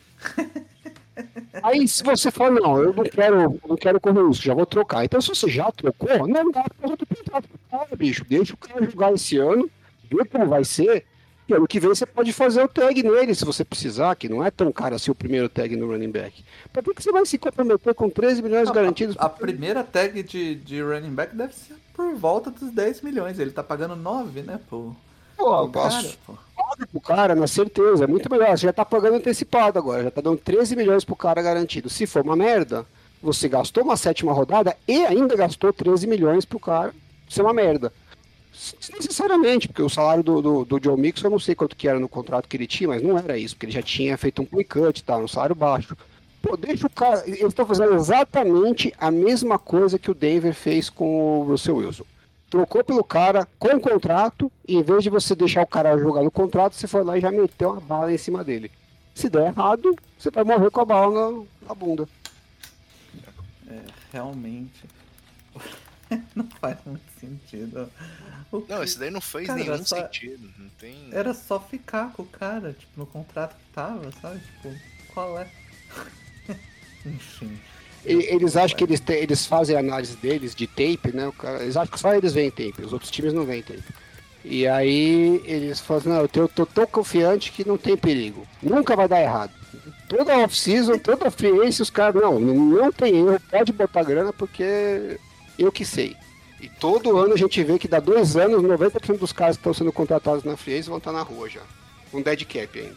Aí se você fala, não, eu não quero, não quero correr isso, já vou trocar. Então se você já trocou, não dá pra fazer outro contrato. Ah, bicho, deixa o cara jogar esse ano, vê como vai ser, E ano que vem você pode fazer o tag nele, se você precisar, que não é tão caro assim o primeiro tag no running back. Pra que você vai se comprometer com treze milhões a, garantidos? A, a primeira tag de, de running back deve ser por volta dos dez milhões. Ele tá pagando nove, né, pô? Pô, cara, pô. Paga pro cara, na certeza, é muito melhor. Você já tá pagando antecipado agora, já tá dando treze milhões pro cara garantido. Se for uma merda, você gastou uma sétima rodada e ainda gastou treze milhões pro cara. Isso é uma merda. Necessariamente, porque o salário do, do, do Joe Mixon eu não sei quanto que era no contrato que ele tinha, mas não era isso, porque ele já tinha feito um play cut e tal, um salário baixo. Pô, deixa o cara. Eu estou fazendo exatamente a mesma coisa que o Denver fez com o Russell Wilson. Trocou pelo cara com o contrato, e em vez de você deixar o cara jogar no contrato, você foi lá e já meteu uma bala em cima dele. Se der errado, você vai morrer com a bala na, na bunda. É, realmente. Não faz muito sentido. O Não, que... isso daí não fez cara, nenhum só... sentido. Não tem... Era só ficar com o cara, tipo, no contrato que tava, sabe? Tipo, qual é? Enfim. Eles acham que eles, te, eles fazem a análise deles de tape, né? O cara, eles acham que só eles veem tape, os outros times não veem tape. E aí eles falam, não, eu, eu tô tão confiante que não tem perigo. Nunca vai dar errado. Toda off-season, toda free agency, os caras, não, não tem erro, pode botar grana porque eu que sei. E todo ano a gente vê que dá dois anos, noventa por cento dos caras que estão sendo contratados na free agency vão estar na rua já. Com dead cap ainda.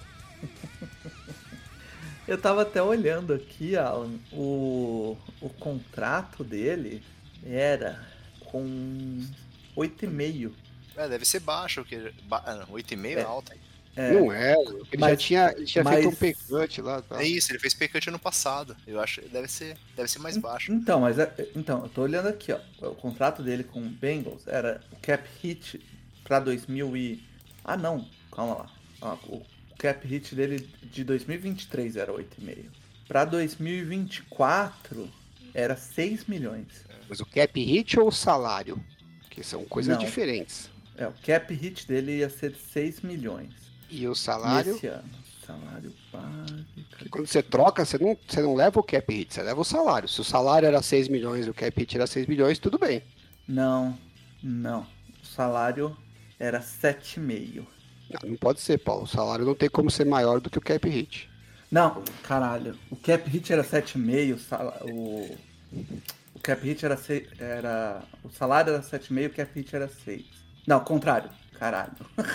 Eu tava até olhando aqui, Alan, o, o contrato dele era com oito vírgula cinco. É, deve ser baixo, porque ba... oito vírgula cinco é, é alto. É, não é, ele mas, já tinha, ele tinha mas... feito um pay cut lá. Tá. É isso, ele fez pay cut ano passado. Eu acho que deve ser, deve ser mais baixo. Então, mas é, então, eu tô olhando aqui, ó. O contrato dele com o Bengals era o cap hit pra dois mil e... Ah, não, calma lá. Ó, o cap hit dele de dois mil e vinte e três era oito vírgula cinco. Pra dois mil e vinte e quatro era seis milhões. Mas o cap hit ou o salário? Que são coisas não. diferentes. É, o cap hit dele ia ser de seis milhões. E o salário? Nesse ano. Salário base. Quando você troca, você não, você não leva o cap hit, você leva o salário. Se o salário era seis milhões e o cap hit era seis milhões, tudo bem. Não, não. O salário era sete vírgula cinco. Não, não pode ser, Paulo. O salário não tem como ser maior do que o cap hit. Não, caralho. O cap hit era sete vírgula cinco, o, o cap hit era, seis, era... O salário era sete vírgula cinco, o cap hit era seis. Não, contrário. Caralho.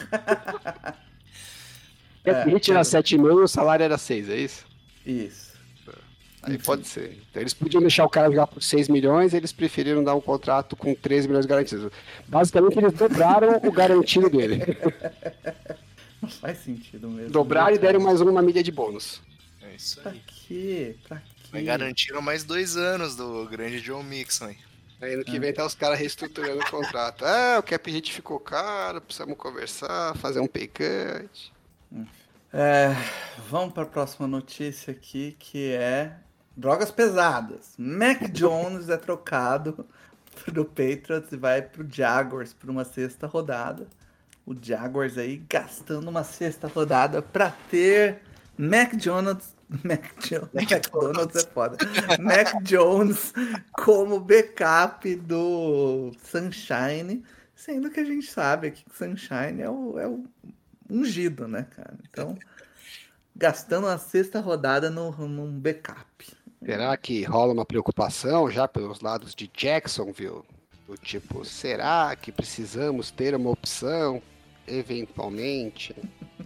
O cap hit era sete vírgula cinco e o salário era seis, é isso? Isso. Aí Enfim. Pode ser. Então eles podiam deixar o cara jogar por seis milhões, eles preferiram dar um contrato com treze milhões garantidos. Basicamente eles dobraram o garantido dele. Não faz sentido mesmo. Dobraram e deram mais uma milha de bônus. É isso aí. Pra quê? Pra quê? Mas garantiram mais dois anos do grande Joe Mixon, hein? Aí no que vem tá os caras reestruturando o contrato. Ah, o cap hit ficou caro, precisamos conversar, fazer um pay cut. É, vamos para a próxima notícia aqui, que é drogas pesadas. Mac Jones é trocado pro Patriots e vai pro Jaguars por uma sexta rodada. O Jaguars aí gastando uma sexta rodada para ter Mac Jones, Mac Jones, McDonald's é foda. Mac Jones como backup do Sunshine, sendo que a gente sabe aqui que o Sunshine é o, é o ungido, né, cara? Então, gastando a sexta rodada no, num backup. Será que rola uma preocupação já pelos lados de Jacksonville? Do tipo, será que precisamos ter uma opção, eventualmente?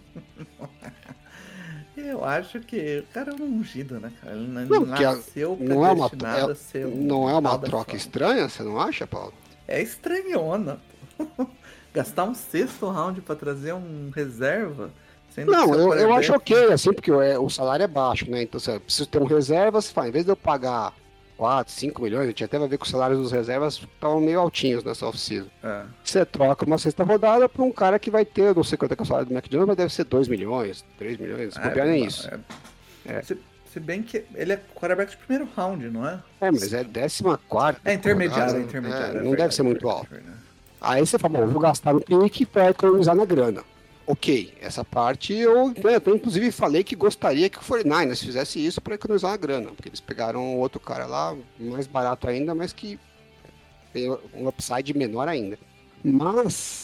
Eu acho que o cara é um ungido, né, cara? Ele não, nasceu não é uma, a ser um Não é uma troca estranha, você não acha, Paulo? É estranhona. Gastar um sexto round pra trazer um reserva? Não, eu, eu acho ok, assim, porque o, o salário é baixo, né? Então, se eu preciso ter um reserva, você fala, em vez de eu pagar quatro, cinco milhões, a gente até vai ver que os salários dos reservas estavam meio altinhos nessa off-season. É. Você troca uma sexta rodada pra um cara que vai ter, não sei quanto é que é o salário do Mac Jones, mas deve ser dois milhões, três milhões, se copiar nem isso. É, é. Se, se bem que ele é quarterback de primeiro round, não é? É, mas é décima quarta. É intermediário, é intermediário. É, não verdade, deve ser muito é alto. É Aí você fala, bom, eu vou gastar no pique pra economizar na grana. Ok, essa parte eu, eu até inclusive falei que gostaria que o quarenta e nine ers fizesse isso para economizar a grana, porque eles pegaram outro cara lá, mais barato ainda, mas que tem um upside menor ainda. Mas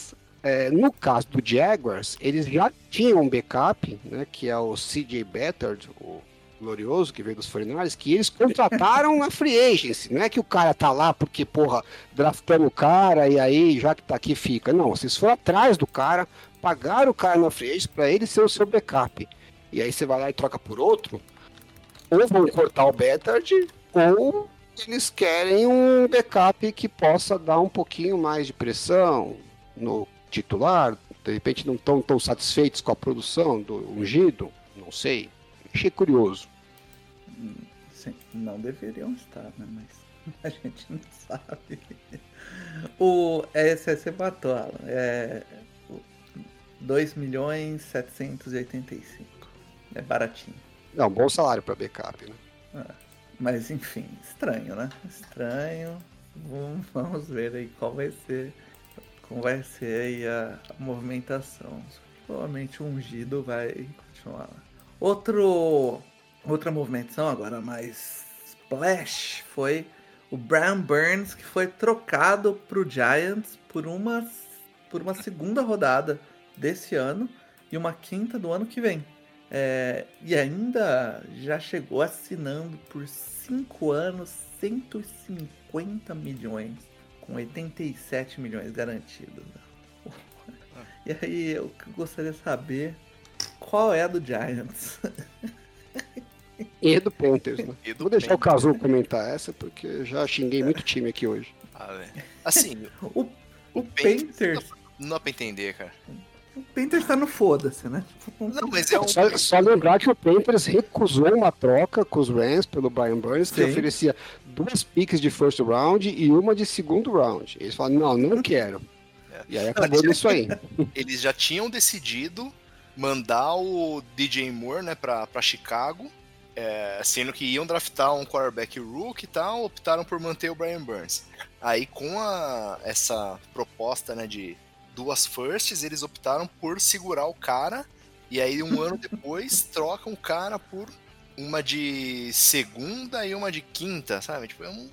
é, no caso do Jaguars, eles já tinham um backup, né, que é o C J Beathard, o glorioso que veio dos quarenta e nove ers, que eles contrataram na free agency. Não é que o cara tá lá porque, porra, draftando o cara e aí já que tá aqui fica. Não, vocês foram atrás do cara, pagaram o cara na free agency pra ele ser o seu backup. E aí você vai lá e troca por outro, ou vão cortar o Beathard, ou eles querem um backup que possa dar um pouquinho mais de pressão no titular. De repente não estão tão satisfeitos com a produção do ungido, não sei. Achei curioso. Sim, não deveriam estar, né? Mas a gente não sabe. O esse você matou, Alan. É dois milhões setecentos e oitenta e cinco. É baratinho. Não, bom salário para backup, né? É, mas enfim, estranho, né? Estranho. Vamos ver aí qual vai ser, como vai ser aí a, a movimentação. Provavelmente o ungido vai continuar lá. Outro, outra movimentação agora mais splash foi o Brian Burns, que foi trocado para o Giants por uma, por uma segunda rodada desse ano e uma quinta do ano que vem. É, e ainda já chegou assinando por cinco anos cento e cinquenta milhões, com oitenta e sete milhões garantidos. E aí eu gostaria de saber qual é a do Giants. E do Panthers, né? E do Vou deixar Panthers. o Cazu comentar essa, porque já xinguei muito time aqui hoje. Ah, velho. Assim, O, o o Panthers, não dá pra entender, cara. o Panthers tá no foda-se, né? Não, mas é um. Só, só lembrar que o Panthers recusou uma troca com os Rams pelo Brian Burns, que Sim. oferecia duas picks de first round e uma de segundo round. Eles falaram, não, não quero. E aí acabou Não, nisso aí. Eles já tinham decidido mandar o D J Moore, né, pra, pra Chicago, é, sendo que iam draftar um quarterback rookie e tal, optaram por manter o Brian Burns. Aí com a, essa proposta, né, de duas firsts, eles optaram por segurar o cara, e aí um ano depois trocam o cara por uma de segunda e uma de quinta, sabe? Tipo, é um...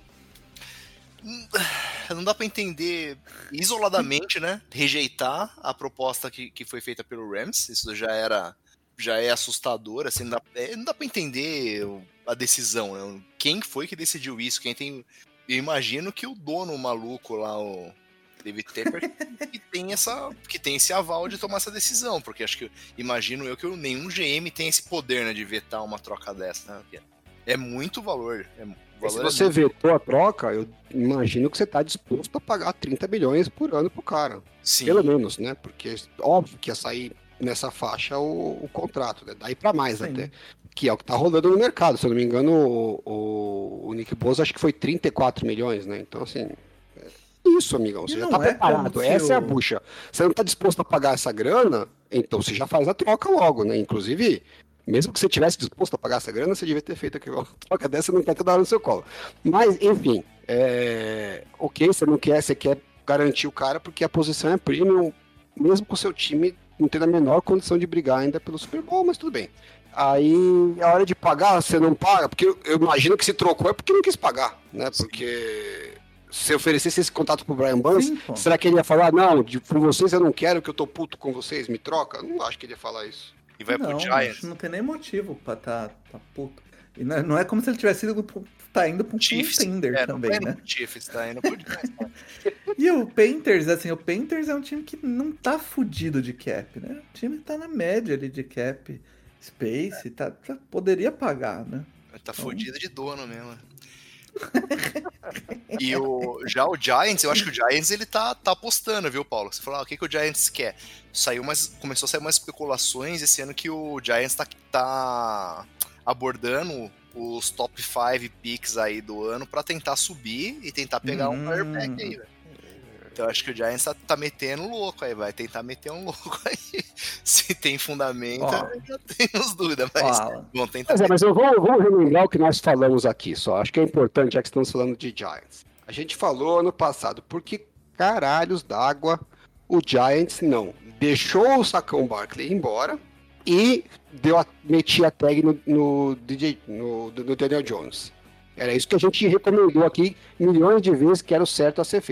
Não dá pra entender isoladamente, né? Rejeitar a proposta que, que foi feita pelo Rams. Isso já era, já é assustador, assim, não dá, é, não dá pra entender a decisão, né? Quem foi que decidiu isso? Quem tem... Eu imagino que o dono maluco lá, o David Tepper, que tem, essa, que tem esse aval de tomar essa decisão, porque acho que, imagino eu, que nenhum G M tem esse poder, né, de vetar uma troca dessa, né? É muito valor, é Se você vetou a troca, eu imagino que você está disposto a pagar trinta milhões por ano pro cara. Sim. Pelo menos, né? Porque óbvio que ia sair nessa faixa o, o contrato, né? Daí para mais. Sim. Até. Que é o que tá rolando no mercado. Se eu não me engano, o, o, o Nick Bosa acho que foi trinta e quatro milhões, né? Então, assim... É isso, amigão. Você e já tá é preparado. Essa eu... é a bucha. Você não tá disposto a pagar essa grana, então você já faz a troca logo, né? Inclusive... Mesmo que você tivesse disposto a pagar essa grana, você devia ter feito aquela troca dessa e não quer ter dado no seu colo. Mas, enfim, é... ok, você não quer, você quer garantir o cara porque a posição é premium, mesmo com o seu time não tendo a menor condição de brigar ainda pelo Super Bowl, mas tudo bem. Aí, a hora de pagar, você não paga, porque eu, eu imagino que se trocou é porque não quis pagar, né? Porque se oferecesse esse contato pro Brian Burns, Sim, será que ele ia falar, não, de, com vocês eu não quero, que eu tô puto com vocês, me troca? Não acho que ele ia falar isso. E vai não, pro Giants. Não tem nem motivo pra tá, tá puto. E não é, não é como se ele tivesse ido pro, tá indo pro Chiefs. contender é, também, não né? Pro Chiefs, tá indo pro Giants. E o Panthers, assim, o Panthers é um time que não tá fudido de cap, né? O time tá na média ali de cap space, tá, tá, poderia pagar, né? Tá então... fudido de dono mesmo. E o, já o Giants, eu acho que o Giants ele tá, tá apostando, viu, Paulo? Você falou, ah, o que, que o Giants quer? Saiu umas, começou a sair umas especulações esse ano que o Giants tá, tá abordando os top cinco picks aí do ano pra tentar subir e tentar pegar hum. um quarterback aí, velho. Então eu acho que o Giants tá, tá metendo louco aí, vai tentar meter um louco aí. Se tem fundamento, oh. já temos dúvida, mas oh. vão tentar. Mas, é, mas eu vou, vou relembrar o que nós falamos aqui só. Acho que é importante, já que estamos falando de Giants. A gente falou ano passado, por que caralhos d'água o Giants não deixou o Saquon Barkley embora e deu a, metia a tag no, no, D J, no, no Daniel Jones. Era isso que a gente recomendou aqui milhões de vezes que era o certo a ser feito.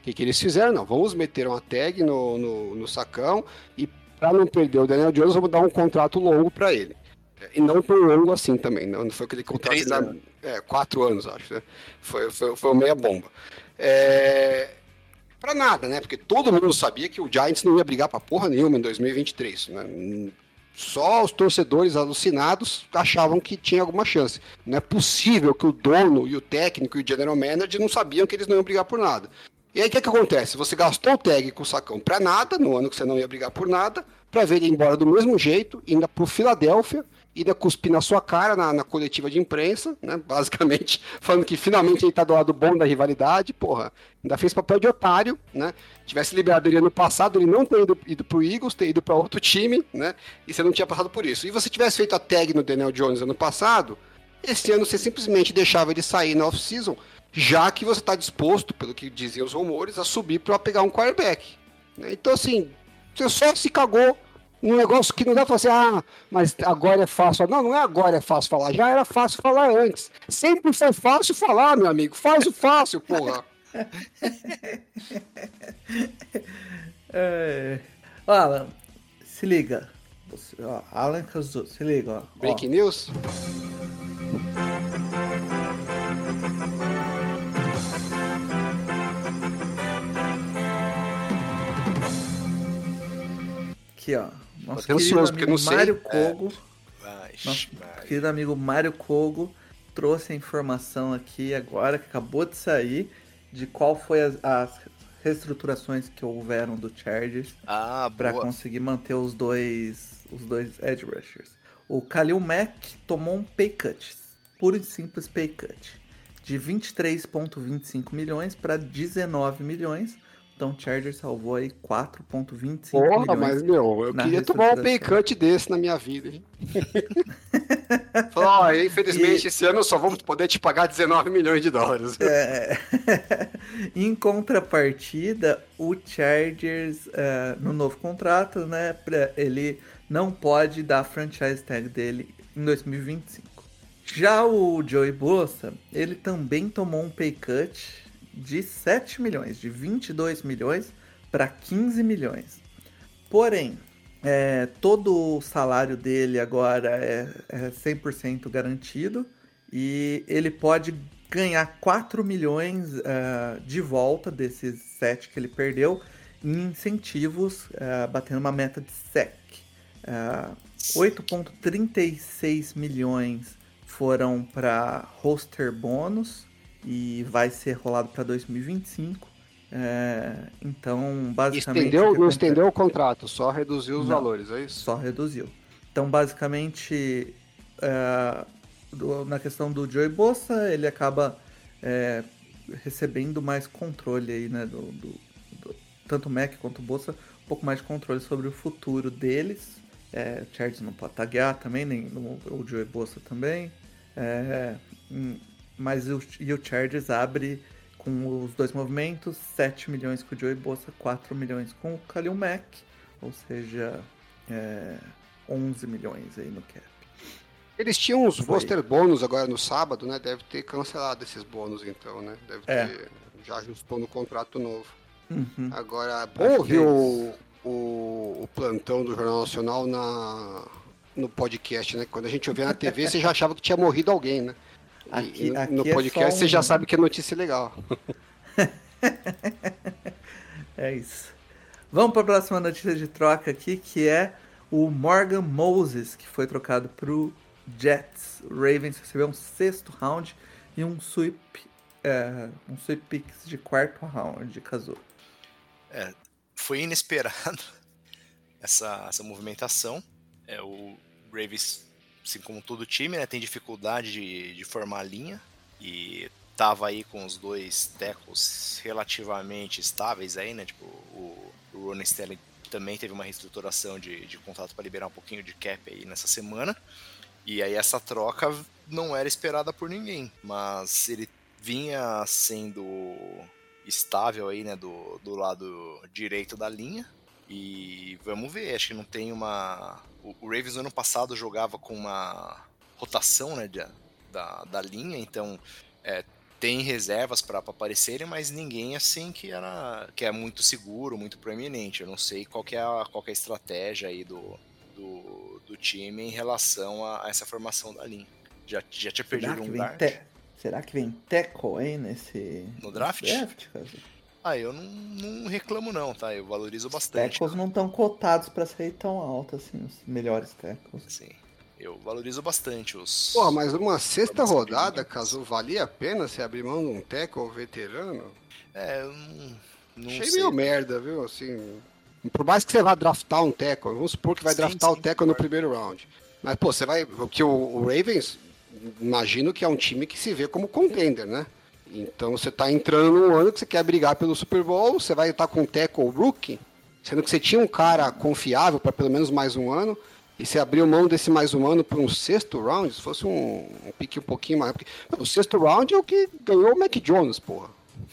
que, que eles fizeram? Não, vamos meter uma tag no, no, no sacão e para não perder o Daniel Jones, vamos dar um contrato longo para ele. E não tão longo assim também, não, não foi aquele contrato de na, é, quatro anos, acho, né? Foi, foi, foi meia bomba. É, para nada, né? Porque todo mundo sabia que o Giants não ia brigar para porra nenhuma em dois mil e vinte e três, né? Só os torcedores alucinados achavam que tinha alguma chance. Não é possível que o dono e o técnico e o general manager não sabiam que eles não iam brigar por nada. E aí o que, que acontece? Você gastou o tag com o sacão para nada, no ano que você não ia brigar por nada, para ver ele ir embora do mesmo jeito, ainda pro Philadelphia, ainda cuspir na sua cara na, na coletiva de imprensa, né? Basicamente falando que finalmente ele tá do lado bom da rivalidade, porra, ainda fez papel de otário, né? Tivesse liberado ele ano passado, ele não ter ido, ido pro Eagles, ter ido para outro time, né? E você não tinha passado por isso. E você tivesse feito a tag no Daniel Jones ano passado, esse ano você simplesmente deixava ele sair na off-season, já que você está disposto, pelo que diziam os rumores, a subir para pegar um quarterback. Né? Então, assim, você só se cagou num negócio que não dá pra fazer, ah, mas agora é fácil. Não, não é agora é fácil falar, já era fácil falar antes. Sempre foi fácil falar, meu amigo. Faz o fácil, porra. é... Alan, se liga. Você, ó, Alan Cazu, se liga. Ó. Breaking ó. News? Aqui, ó. Nosso querido ansioso, amigo não Mário sei. Kogo. É. Vai, nosso vai. querido amigo Mário Kogo trouxe a informação aqui agora, que acabou de sair, de qual foi as, as reestruturações que houveram do Chargers ah, para conseguir manter os dois, os dois edge rushers. O Khalil Mack tomou um pay cut, puro e simples pay cut, de vinte e três vírgula vinte e cinco milhões para dezenove milhões. Então o Chargers salvou aí quatro vírgula vinte e cinco milhões. Porra, mas meu, eu queria tomar um pay cut desse na minha vida, hein? Falou, oh, infelizmente e... esse ano só vamos poder te pagar dezenove milhões de dólares. É... em contrapartida, o Chargers, uh, no novo contrato, né, ele não pode dar a franchise tag dele em dois mil e vinte e cinco. Já o Joey Bosa, ele também tomou um pay cut de sete milhões, de vinte e dois milhões para quinze milhões. Porém, é, todo o salário dele agora é, é cem por cento garantido e ele pode ganhar quatro milhões uh, de volta desses sete que ele perdeu em incentivos, uh, batendo uma meta de S E C. Uh, oito vírgula trinta e seis milhões foram para roster bônus e vai ser rolado para dois mil e vinte e cinco. É, então, basicamente... Estendeu, não acontece... estendeu o contrato, só reduziu os não, valores, é isso? Só reduziu. Então, basicamente, é, do, na questão do Joey Bosa, ele acaba é, recebendo mais controle aí, né? Do, do, do, tanto o Mac quanto o Bosa, um pouco mais de controle sobre o futuro deles. É, o Chargers não pode taguear também, nem o, o Joey Bosa também. É, mas o, e o Chargers abre com os dois movimentos, sete milhões com o Joey Bosa, quatro milhões com o Khalil Mack, ou seja, é, onze milhões aí no cap. Eles tinham uns roster bônus agora no sábado, né? Deve ter cancelado esses bônus então, né? Deve é. ter, já ajustou no contrato novo. Uhum. Agora, bom ouvir o, o, o plantão do Jornal Nacional na, no podcast, né? Quando a gente ouvia na T V, você já achava que tinha morrido alguém, né? Aqui, e, aqui no podcast é um... você já sabe que é notícia legal. É isso. Vamos para a próxima notícia de troca aqui, que é o Morgan Moses, que foi trocado para o Jets. O Ravens recebeu um sexto round e um sweep, é, um sweep picks de quarto round de Kazu. É, foi inesperado essa, essa movimentação. É, o Ravens, assim como todo time, né, tem dificuldade de, de formar a linha e tava aí com os dois tackles relativamente estáveis aí, né, tipo o, o Ronnie Stanley também teve uma reestruturação de, de contrato para liberar um pouquinho de cap aí nessa semana, e aí essa troca não era esperada por ninguém, mas ele vinha sendo estável aí, né, do, do lado direito da linha. E vamos ver, acho que não tem uma... O Ravens no ano passado jogava com uma rotação, né, de, da, da linha, então é, tem reservas para aparecerem, mas ninguém assim que, era, que é muito seguro, muito proeminente. Eu não sei qual que é a, qual que é a estratégia aí do, do, do time em relação a, a essa formação da linha. Já, já tinha perdido um guard. Te... Será que vem tackle aí nesse... No draft? Nesse draft, cara? Ah, eu não, não reclamo não, tá? Eu valorizo bastante. Os tackles não estão cotados para sair tão alto assim, os melhores tackles. Sim. Eu valorizo bastante os... Porra, mas uma sexta rodada, caso valia a pena você abrir mão de um tackle veterano? É, eu não, não Achei sei. meio merda, viu? Assim, por mais que você vá draftar um tackle, vamos supor que vai Sim, draftar sim, o tackle no primeiro round. Mas, pô, você vai... Porque o, o Ravens, imagino que é um time que se vê como contender, né? Então você tá entrando num ano que você quer brigar pelo Super Bowl, você vai estar com um tackle rookie, sendo que você tinha um cara confiável para pelo menos mais um ano, e você abriu mão desse mais um ano para um sexto round, se fosse um, um pique um pouquinho mais... Porque, o sexto round é o que ganhou o Mac Jones, porra.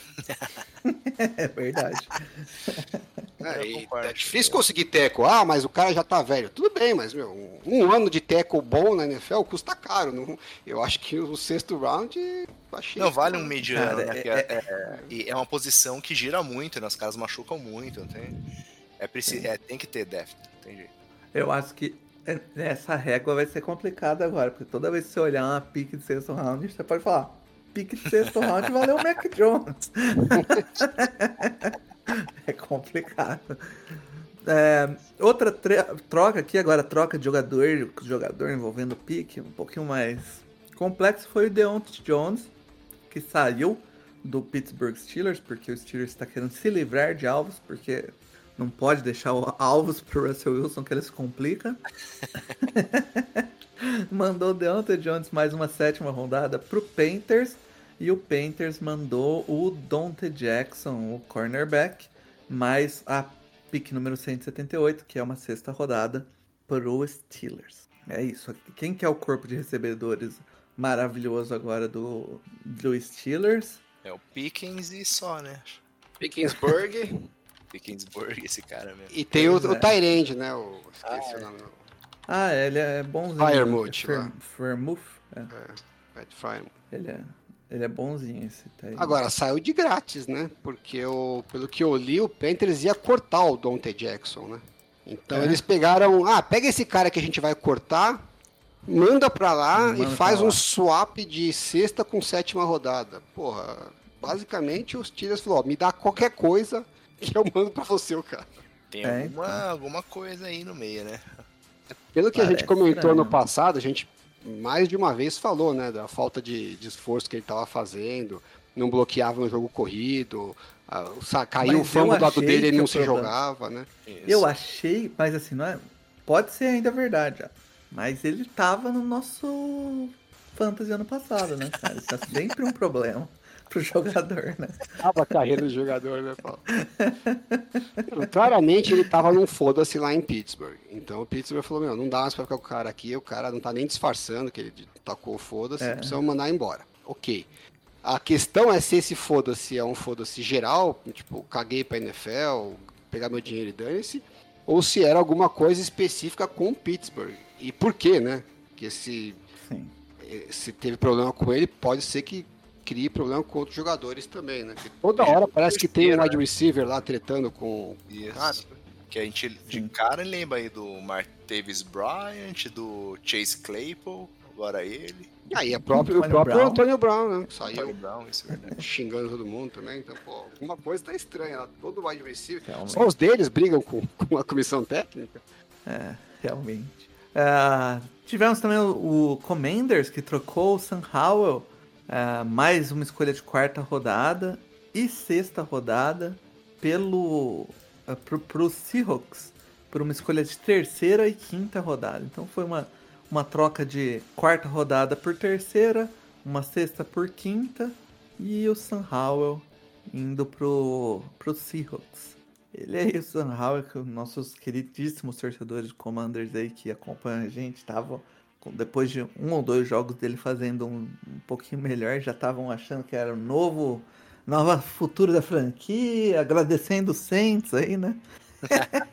É verdade. É, e é difícil conseguir tackle. Ah, mas o cara já tá velho. Tudo bem, mas meu, um, um ano de tackle bom na N F L custa caro. Não, eu acho que o sexto round achei. Não vale um mediano, Cara, né? é- É, é, é, é uma posição que gira muito, né? Os caras machucam muito, não tem? É, preci... é, tem que ter depth, tem jeito. Eu acho que essa régua vai ser complicada agora, porque toda vez que você olhar uma pique de sexto round, você pode falar, pique de sexto round valeu o Mac Jones. É complicado. É, outra tre- troca aqui, agora troca de jogador, jogador envolvendo pique, um pouquinho mais complexo, foi o Deontay Jones, que saiu do Pittsburgh Steelers, porque o Steelers está querendo se livrar de alvos, porque não pode deixar o alvos pro Russell Wilson, que ele se complica. Mandou o Deontay Jones mais uma sétima rodada pro Panthers, e o Panthers mandou o Dante Jackson, o cornerback, mais a pick número cento e setenta e oito, que é uma sexta rodada, pro Steelers. É isso. Quem que é o corpo de recebedores maravilhoso agora do, do Steelers? É o Pickens e só, né? Pickensburg. Pickensburg, esse cara mesmo. E tem o, Pois é. o Tyrande, né? O, esqueci Ah, o nome. Ah, ele é bonzinho. Freiermuth, Fer, lá. Freiermuth, é. Pat Frymouth. Ele é, ele é bonzinho esse Tyrande. Agora, saiu de grátis, né? Porque, o, pelo que eu li, o Panthers ia cortar o Dante Jackson, né? Então É. eles pegaram... Ah, pega esse cara que a gente vai cortar, manda pra lá Manda e faz pra lá. um swap de sexta com sétima rodada. Porra, basicamente os Steelers falou, ó, me dá qualquer coisa que eu mando pra você, o cara. Tem É, alguma, então. alguma coisa aí no meio, né? Pelo que a gente Parece comentou estranho. no passado, a gente mais de uma vez falou, né, da falta de, de esforço que ele estava fazendo, não bloqueava no jogo corrido, ah, o sa- caiu Mas o fumble eu do lado achei dele e ele que não o se problema- jogava, né? Isso. Eu achei, mas assim, não é. Pode ser ainda verdade, ó, mas ele tava no nosso Fantasy ano passado, né, cara? Isso é sempre um problema pro jogador, né? Tava a carreira do jogador, né, Paulo? Não, claramente ele tava num foda-se lá em Pittsburgh. Então o Pittsburgh falou, meu, não dá mais pra ficar com o cara aqui, o cara não tá nem disfarçando que ele tacou o foda-se, É. precisamos mandar embora. Ok. A questão é se esse foda-se é um foda-se geral, tipo, caguei pra N F L, pegar meu dinheiro e dane-se, ou se era alguma coisa específica com o Pittsburgh. E por quê, né? Porque se, Sim. se teve problema com ele, pode ser que crie problema com outros jogadores também, né? Porque toda hora parece que tem um wide receiver lá tretando com Isso. cara. Que a gente de Sim. cara lembra aí do Martavis Bryant, do Chase Claypool, agora ele. E aí, a próprio, o Antonio próprio Brown. Antônio Brown, né? Tony Saiu Brown, isso é verdade. xingando todo mundo também. Então, pô, alguma coisa tá estranha lá. Todo wide receiver. Realmente. Só os deles brigam com, com a comissão técnica. É, realmente. Ah, tivemos também o, o Commanders, que trocou o Sam Howell, ah, mais uma escolha de quarta rodada e sexta rodada pelo ah, pro, pro Seahawks, por uma escolha de terceira e quinta rodada. Então foi uma, uma troca de quarta rodada por terceira, uma sexta por quinta, e o Sam Howell indo pro, pro Seahawks. Ele é isso, Sam Howell, que os nossos queridíssimos torcedores de Commanders aí que acompanham a gente, estavam, depois de um ou dois jogos dele fazendo um, um pouquinho melhor, já estavam achando que era o novo, nova futuro da franquia, agradecendo os Saints aí, né?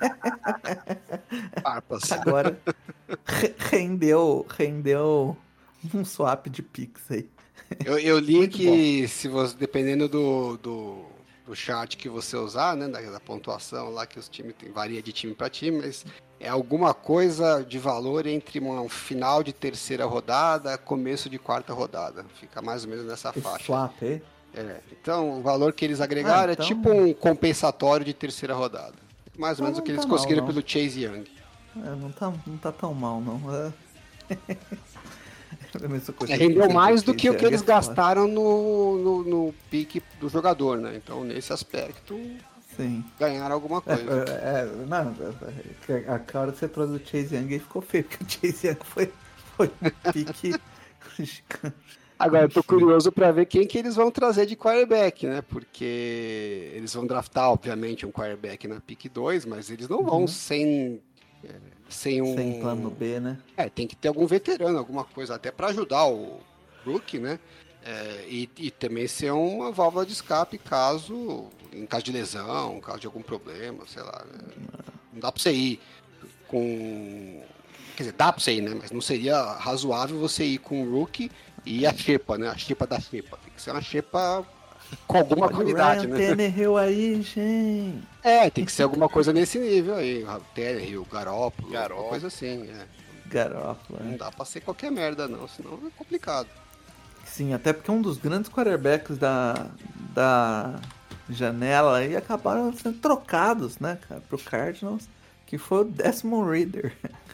Farpas. Agora re- rendeu, rendeu um swap de Pix aí. Eu, eu li Muito que, se você, dependendo do, do, do chart que você usar, né, da, da pontuação lá, que os times tem, varia de time para time, mas é alguma coisa de valor entre um final de terceira rodada, começo de quarta rodada. Fica mais ou menos nessa Esse faixa. swap aí? É, então, o valor que eles agregaram Ah, então- é tipo um compensatório de terceira rodada. Mais ou Ah, menos o que não eles tá mal, conseguiram não. pelo Chase Young. É, não, tá, não tá tão mal, não. É. Mas eu É, consigo rendeu entender mais do Chase que o que Young eles é foda. gastaram no, no, no pique do jogador, né? Então, nesse aspecto, Sim. ganharam alguma É, coisa. é, é, não, é, a cara que você trouxe do Chase Young aí ficou feio, porque o Chase Young foi, foi um pique gigante. Agora, eu tô Enfim. curioso para ver quem que eles vão trazer de quarterback, né? Porque eles vão draftar, obviamente, um quarterback na pick dois, mas eles não vão Uhum. sem, é, sem um... Sem plano B, né? É, tem que ter algum veterano, alguma coisa, até para ajudar o rookie, né? É, e, e também ser uma válvula de escape caso, em caso de lesão, caso de algum problema, sei lá. Né? Não dá para você ir com... Quer dizer, dá pra você ir, né? Mas não seria razoável você ir com o rookie e a xepa, né? A xepa da xepa. Tem que ser uma xepa com alguma qualidade, Ryan né? Tannehill aí, gente. É, tem que ser alguma coisa nesse nível aí. Tannehill, Garoppolo, Garoppolo. alguma coisa assim. É. Garoppolo, Não né? dá pra ser qualquer merda, não. Senão é complicado. Sim, até porque um dos grandes quarterbacks da, da janela aí acabaram sendo trocados, né, cara, pro Cardinals, que foi o Desmond Ridder.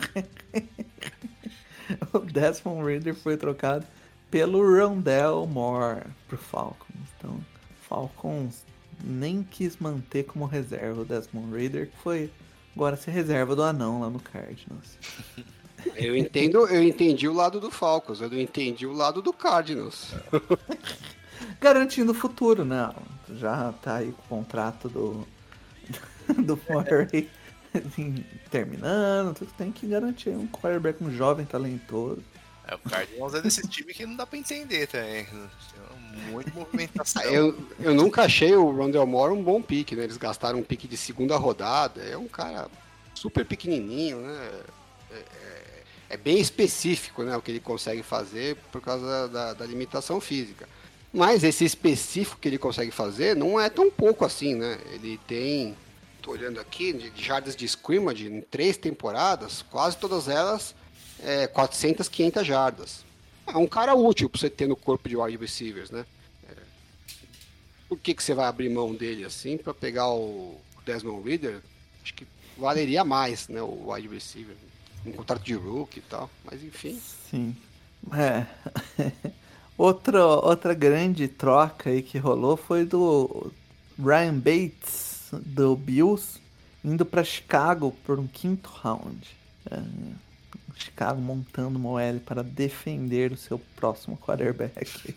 O Desmond Ridder foi trocado pelo Rondell Moore pro Falcons. Então, Falcons nem quis manter como reserva o Desmond Ridder, que foi agora ser reserva do anão lá no Cardinals. Eu entendo, eu entendi o lado do Falcons, eu não entendi o lado do Cardinals. Garantindo o futuro, né? Já tá aí com o contrato do, do Murray terminando, tem que garantir um quarterback, um jovem talentoso. É, o Cardinals é desse time que não dá pra entender também. Tem muita movimentação. Eu, eu nunca achei o Rondell Moore um bom pique, né? Eles gastaram um pique de segunda rodada. É um cara super pequenininho, né? É, é, é bem específico, né? O que ele consegue fazer por causa da, da limitação física. Mas esse específico que ele consegue fazer não é tão pouco assim, né? Ele tem, tô olhando aqui, de, de jardas de scrimmage em três temporadas, quase todas elas é, quatrocentas, quinhentas jardas. É um cara útil para você ter no corpo de wide receivers, né? É, por que, que você vai abrir mão dele assim para pegar o Desmond Ridder? Acho que valeria mais, né? O wide receiver, um contrato de rookie e tal, mas enfim. Sim. É. outra, outra grande troca aí que rolou foi do Ryan Bates, do Bills, indo para Chicago por um quinto round. É, Chicago montando uma O L para defender o seu próximo quarterback.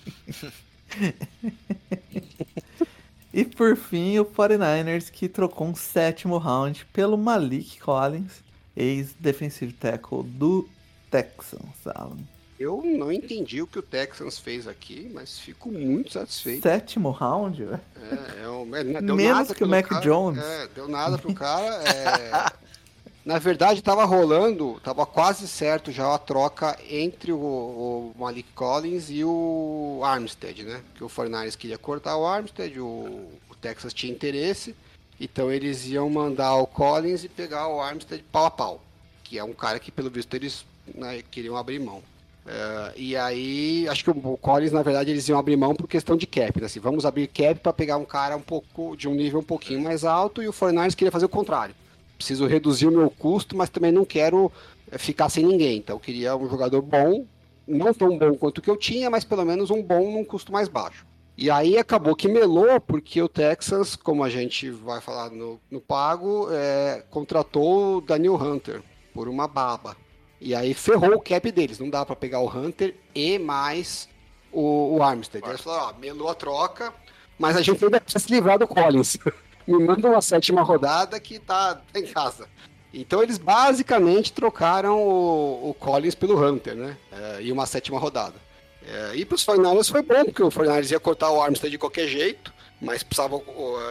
E por fim, o forty-niners, que trocou um sétimo round pelo Malik Collins, ex-defensive tackle do Texans, Alan. Eu não entendi o que o Texans fez aqui, mas fico muito satisfeito. Sétimo round, velho? É, é um, é, deu Menos nada que o pelo Mac cara, Jones. É, deu nada pro cara. É, na verdade, tava rolando, tava quase certo já a troca entre o, o Malik Collins e o Armstead, né? Porque o forty-niners queria cortar o Armstead, o, o Texas tinha interesse, então eles iam mandar o Collins e pegar o Armstead pau a pau, que é um cara que, pelo visto, eles, né, queriam abrir mão. Uh, e aí, acho que o Collins, na verdade, eles iam abrir mão por questão de cap, né? Assim, vamos abrir cap para pegar um cara um pouco de um nível um pouquinho mais alto, e o forty-niners queria fazer o contrário. Preciso reduzir o meu custo, mas também não quero ficar sem ninguém. Então, eu queria um jogador bom, não tão bom quanto o que eu tinha, mas pelo menos um bom num custo mais baixo. E aí acabou que melou, porque o Texans, como a gente vai falar no, no pago, é, contratou o Daniel Hunter por uma baba. E aí ferrou o cap deles, não dá para pegar o Hunter e mais o, o Armstead. Eles falaram, ó, melou a troca, mas a gente ainda precisa se livrar do Collins. Me manda uma sétima rodada que tá, tá em casa. Então eles basicamente trocaram o, o Collins pelo Hunter, né? É, e uma sétima rodada. É, e pros forty-niners foi bom, porque o forty-niners ia cortar o Armstead de qualquer jeito, mas precisava é,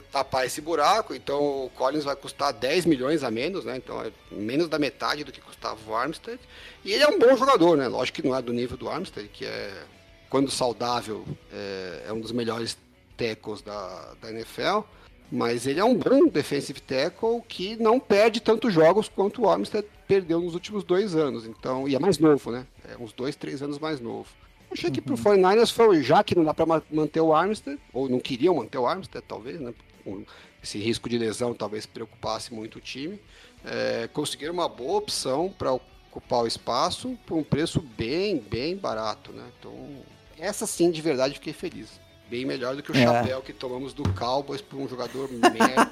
tapar esse buraco, então o Collins vai custar dez milhões a menos, né? Então é menos da metade do que custava o Armstead. E ele é um bom jogador, né? Lógico que não é do nível do Armstead, que é, quando saudável, é, é um dos melhores tackles da, da N F L, mas ele é um bom defensive tackle que não perde tantos jogos quanto o Armstead perdeu nos últimos dois anos. Então, e é mais novo, né? É uns dois, três anos mais novo. Achei que pro quarenta e nine ers foi, já que não dá para manter o Armstead, ou não queriam manter o Armstead, talvez, né? Esse risco de lesão talvez preocupasse muito o time. É, conseguiram uma boa opção para ocupar o espaço por um preço bem, bem barato, né? Então, essa sim, de verdade, fiquei feliz. Bem melhor do que o é. chapéu que tomamos do Cowboys por um jogador merda.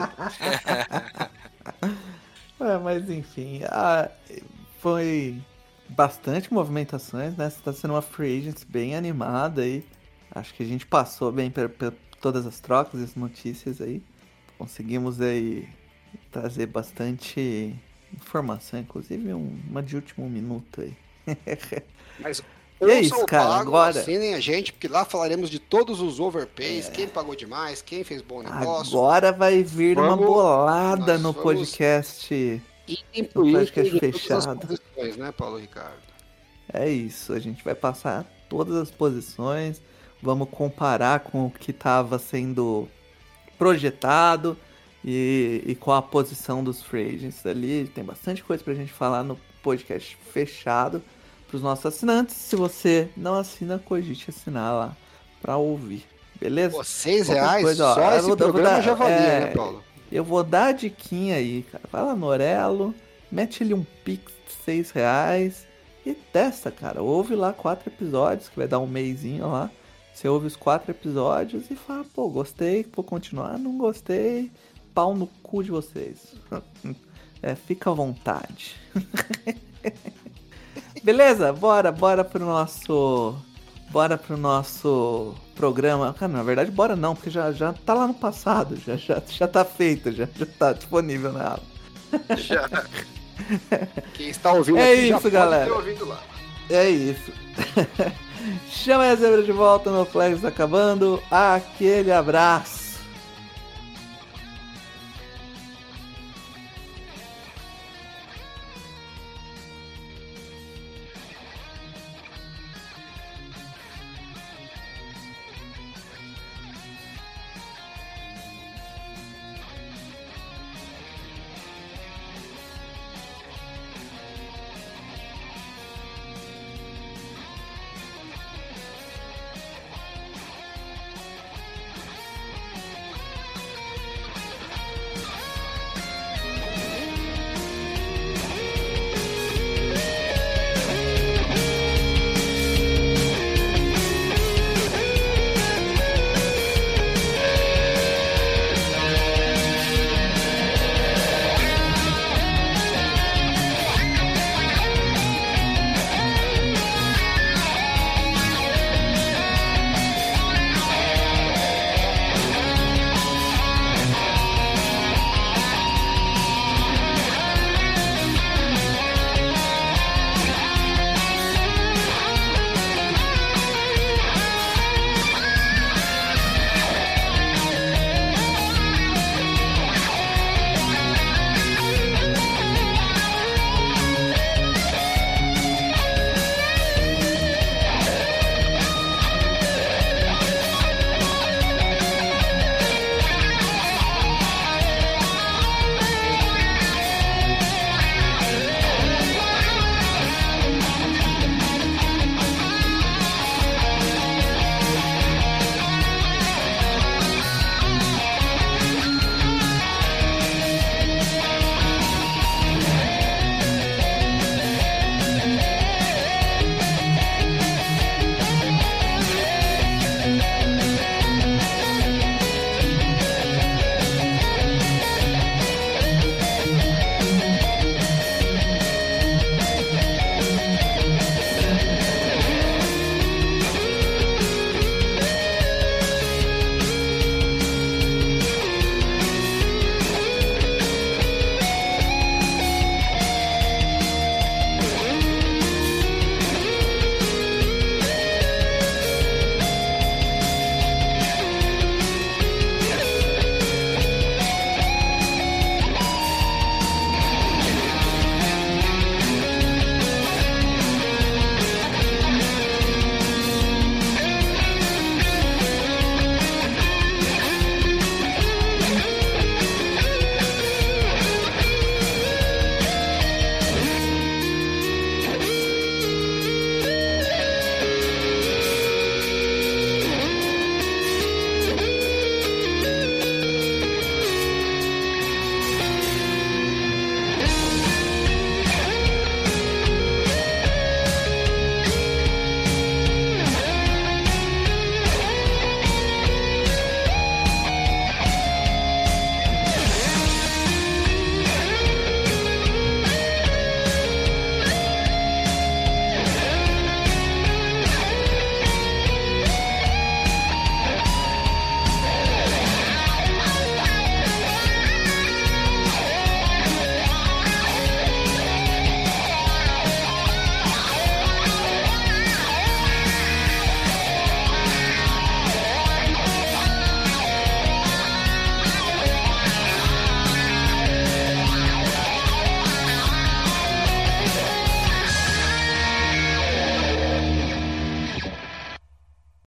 é, mas enfim, a... foi bastante movimentações, né? Está sendo uma free agent bem animada aí. Acho que a gente passou bem por, por todas as trocas e as notícias aí. Conseguimos aí trazer bastante informação, inclusive um, uma de último minuto aí. Mas e é isso, cara, pago, agora... assinem a gente, porque lá falaremos de todos os overpays, é. quem pagou demais, quem fez bom negócio. Agora vai vir vamos, uma bolada no vamos... podcast... no podcast fechado. Posições, né, Paulo Ricardo? É isso, a gente vai passar todas as posições, vamos comparar com o que estava sendo projetado e, e com a posição dos free agents ali. Tem bastante coisa pra gente falar no podcast fechado para os nossos assinantes. Se você não assina, cogite assinar lá pra ouvir, beleza? Pô, seis reais? Coisa, ó, só esse vou, programa dar, já valia, é, né, Paulo? Eu vou dar a diquinha aí, cara. Vai lá no Orelo, mete ali um pix de seis reais e testa, cara. Ouve lá quatro episódios, que vai dar um mêsinho lá. Você ouve os quatro episódios e fala, pô, gostei, vou continuar, não gostei, pau no cu de vocês. É, fica à vontade. Beleza? Bora, bora pro nosso... Bora pro nosso programa. Cara, na verdade, bora não, porque já, já tá lá no passado, já, já, já tá feito, já, já tá disponível na aula. Já. Quem está ouvindo é aqui isso, já galera. pode ter ouvido lá. É isso. Chama a zebra de volta, meu flag está acabando. Aquele abraço.